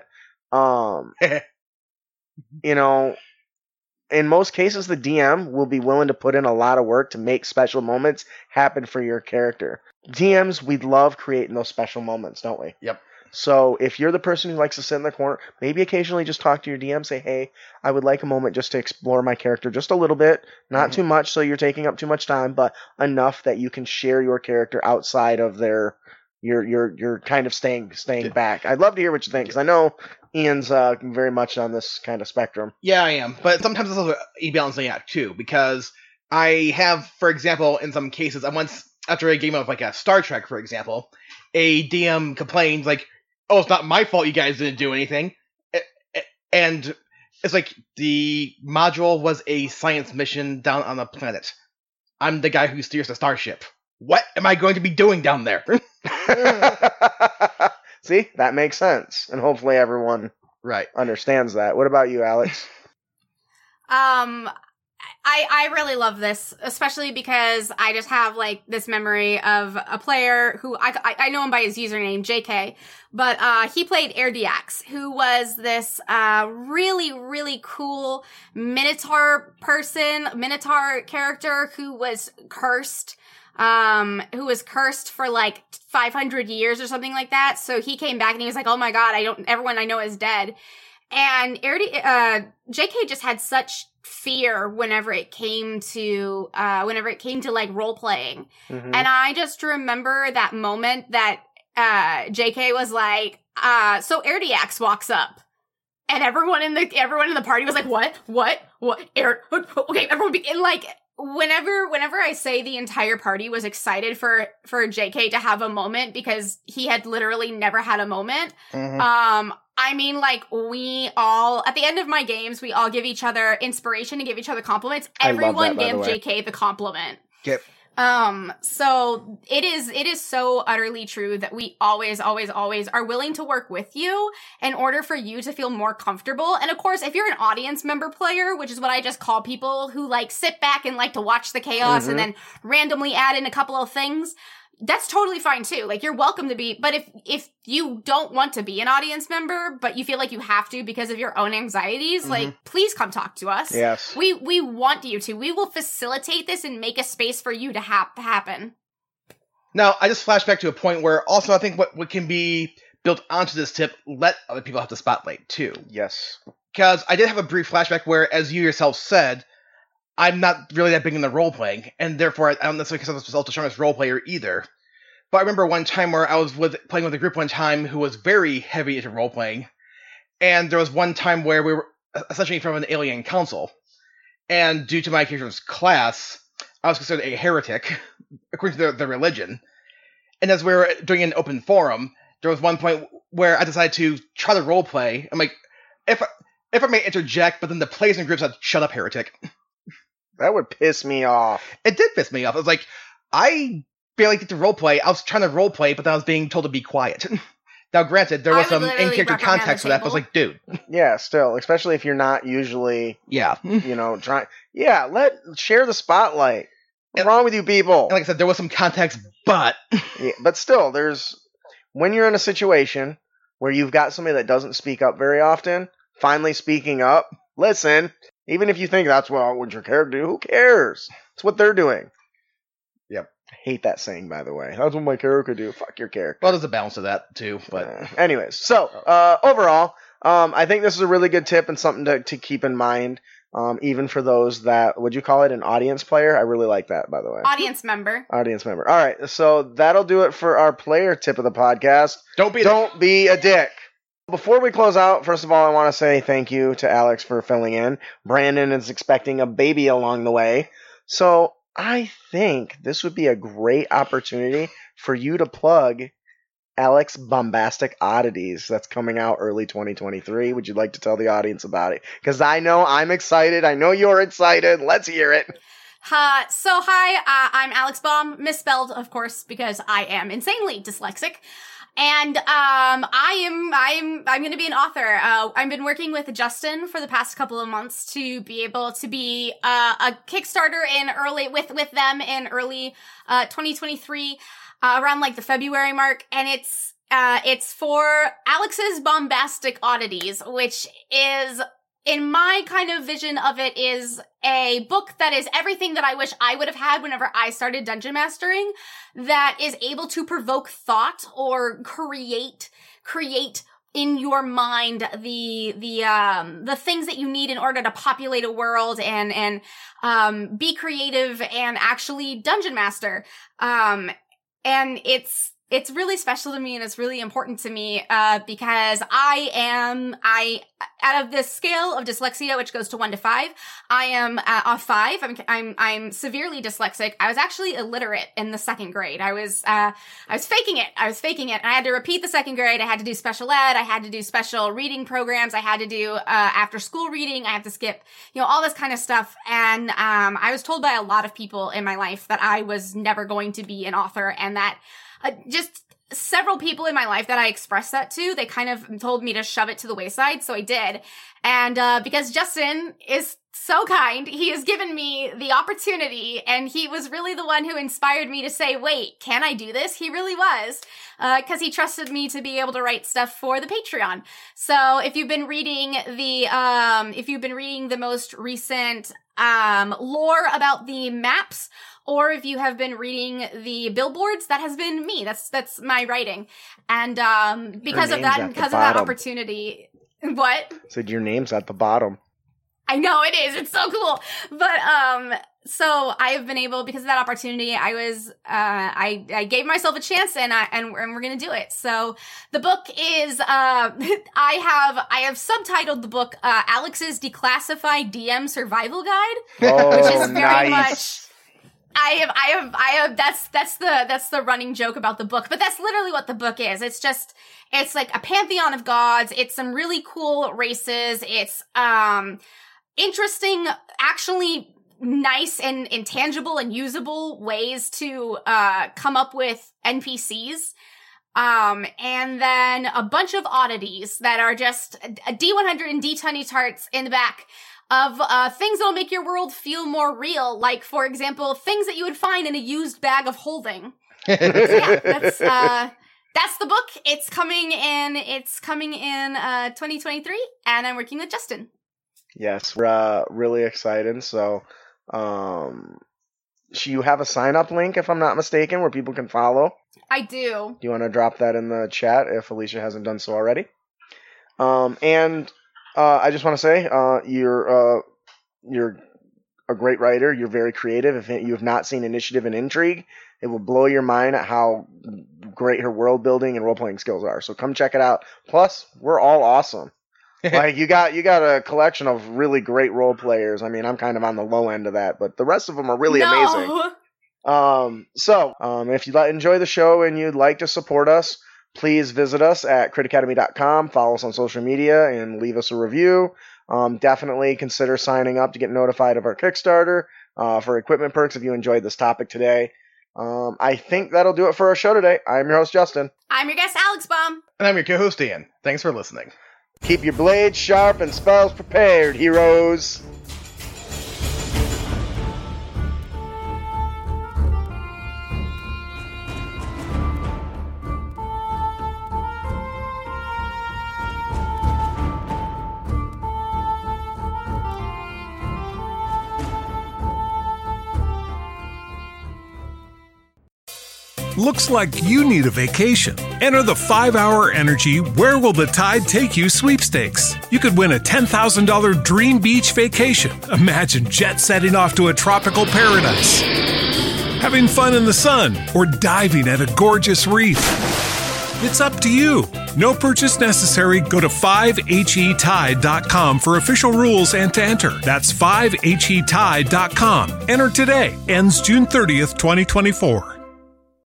[SPEAKER 2] in most cases the DM will be willing to put in a lot of work to make special moments happen for your character. DMs, we love creating those special moments, don't we?
[SPEAKER 3] Yep.
[SPEAKER 2] So if you're the person who likes to sit in the corner, maybe occasionally just talk to your DM, say, hey, I would like a moment just to explore my character just a little bit, not too much so you're taking up too much time, but enough that you can share your character outside of your kind of staying back. I'd love to hear what you think, because I know Ian's very much on this kind of spectrum.
[SPEAKER 3] Yeah, I am, but sometimes it's also a balancing act too, because I have, for example, in some cases, after a game of like a Star Trek, for example, a DM complained like, oh, it's not my fault you guys didn't do anything. And it's like the module was a science mission down on a planet. I'm the guy who steers the starship. What am I going to be doing down there?
[SPEAKER 2] See, that makes sense. And hopefully everyone understands that. What about you, Alex?
[SPEAKER 4] I really love this, especially because I just have like this memory of a player who I know him by his username, JK, but he played Erdiax, who was this really, really cool Minotaur character who was cursed for like 500 years or something like that. So he came back and he was like, oh my god, everyone I know is dead. And JK just had such fear whenever it came to like role playing.
[SPEAKER 2] Mm-hmm.
[SPEAKER 4] And I just remember that moment that JK was like, so Erdiax walks up. And everyone in the party was like, what? Okay, everyone and like whenever I say the entire party was excited for JK to have a moment because he had literally never had a moment.
[SPEAKER 2] Mm-hmm.
[SPEAKER 4] I mean, like, we all, at the end of my games, we all give each other inspiration and give each other compliments. Everyone gave JK the compliment.
[SPEAKER 2] Yep.
[SPEAKER 4] So it is so utterly true that we always are willing to work with you in order for you to feel more comfortable. And of course, if you're an audience member player, which is what I just call people who like sit back and like to watch the chaos and then randomly add in a couple of things, that's totally fine too. Like, you're welcome to be, but if you don't want to be an audience member, but you feel like you have to because of your own anxieties, like, please come talk to us.
[SPEAKER 2] Yes.
[SPEAKER 4] We want you to. We will facilitate this and make a space for you to happen.
[SPEAKER 3] Now, I just flashed back to a point where also I think what can be built onto this tip, let other people have the spotlight too.
[SPEAKER 2] Yes.
[SPEAKER 3] Because I did have a brief flashback where, as you yourself said, I'm not really that big into role-playing, and therefore I don't necessarily consider myself the strongest role-player either. But I remember one time where I was playing with a group one time who was very heavy into role-playing, and there was one time where we were essentially from an alien council, and due to my character's class, I was considered a heretic, according to their religion. And as we were doing an open forum, there was one point where I decided to try to role-play. I'm like, if I may interject, but then the players in groups said, shut up, heretic.
[SPEAKER 2] That would piss me off.
[SPEAKER 3] It did piss me off. I was like, I barely get to roleplay. I was trying to roleplay, but then I was being told to be quiet. Now, granted, there was some in-character context for that, but I was like, dude.
[SPEAKER 2] Yeah, still, especially if you're not usually,
[SPEAKER 3] yeah,
[SPEAKER 2] trying. Yeah, share the spotlight. What's wrong with you people?
[SPEAKER 3] And like I said, there was some context, but
[SPEAKER 2] yeah, but still, when you're in a situation where you've got somebody that doesn't speak up very often, finally speaking up. Listen. Even if you think that's what your character do, who cares? It's what they're doing. Yep. I hate that saying, by the way. That's what my character do. Fuck your character.
[SPEAKER 3] Well, there's a balance to that, too. But
[SPEAKER 2] anyways, so overall, I think this is a really good tip and something to keep in mind, even for those that, would you call it an audience player? I really like that, by the way.
[SPEAKER 4] Audience member.
[SPEAKER 2] Audience member. All right, so that'll do it for our player tip of the podcast.
[SPEAKER 3] Don't
[SPEAKER 2] be a dick. Before we close out, first of all, I want to say thank you to Alex for filling in. Brandon is expecting a baby along the way. So I think this would be a great opportunity for you to plug Alex Bombastic Oddities that's coming out early 2023. Would you like to tell the audience about it? Because I know I'm excited. I know you're excited. Let's hear it.
[SPEAKER 4] Hi, I'm Alex Baum, misspelled, of course, because I am insanely dyslexic. And I'm going to be an author. I've been working with Justin for the past couple of months to be able to be a Kickstarter with them in early 2023, around like the February mark, and it's for Alex's Bombastic Oddities, which is, in my kind of vision of it, is a book that is everything that I wish I would have had whenever I started dungeon mastering, that is able to provoke thought or create in your mind the things that you need in order to populate a world and be creative and actually dungeon master. And it's really special to me and it's really important to me, because out of this scale of dyslexia, which goes to 1 to 5, I am a 5. I'm severely dyslexic. I was actually illiterate in the 2nd grade. I was faking it. And I had to repeat the 2nd grade. I had to do special ed. I had to do special reading programs. I had to do, after school reading. I had to skip, all this kind of stuff. And, I was told by a lot of people in my life that I was never going to be an author, and that just several people in my life that I expressed that to, they kind of told me to shove it to the wayside, so I did. And because Justin is so kind. He has given me the opportunity, and he was really the one who inspired me to say, wait, can I do this? He really was, because he trusted me to be able to write stuff for the Patreon. So if you've been reading the most recent lore about the maps, or if you have been reading the billboards, that has been me. That's my writing. And because of that opportunity, what?
[SPEAKER 2] Said your name's at the bottom.
[SPEAKER 4] I know it is. It's so cool. But so I have been able, because of that opportunity, I gave myself a chance, and we're gonna do it. So the book is I have subtitled the book Alex's Declassified DM Survival Guide, which is very much. I have that's the running joke about the book, but that's literally what the book is. It's like a pantheon of gods. It's some really cool races. It's interesting, actually nice and intangible and usable ways to come up with NPCs. And then a bunch of oddities that are just a D100 and D20 charts in the back of things that'll make your world feel more real, like, for example, things that you would find in a used bag of holding. So yeah, that's the book. It's coming in 2023, and I'm working with Justin.
[SPEAKER 2] Yes, we're really excited. So you have a sign-up link, if I'm not mistaken, where people can follow.
[SPEAKER 4] I do.
[SPEAKER 2] Do you want to drop that in the chat if Alicia hasn't done so already? And I just want to say, you're a great writer. You're very creative. If you have not seen Initiative and Intrigue, it will blow your mind at how great her world building and role playing skills are. So come check it out. Plus, we're all awesome. Like you got a collection of really great role players. I mean, I'm kind of on the low end of that, but the rest of them are really amazing. So if you enjoy the show and you'd like to support us, please visit us at critacademy.com, follow us on social media, and leave us a review. Definitely consider signing up to get notified of our Kickstarter for equipment perks if you enjoyed this topic today. I think that'll do it for our show today. I'm your host, Justin.
[SPEAKER 4] I'm your guest, Alex Baum.
[SPEAKER 3] And I'm your co-host, Ian. Thanks for listening.
[SPEAKER 2] Keep your blades sharp and spells prepared, heroes.
[SPEAKER 6] Looks like you need a vacation. Enter the 5-Hour Energy Where Will the Tide Take You sweepstakes. You could win a $10,000 dream beach vacation. Imagine jet setting off to a tropical paradise, having fun in the sun, or diving at a gorgeous reef. It's up to you. No purchase necessary. Go to 5HETide.com for official rules and to enter. That's 5HETide.com. Enter today. Ends June 30th, 2024.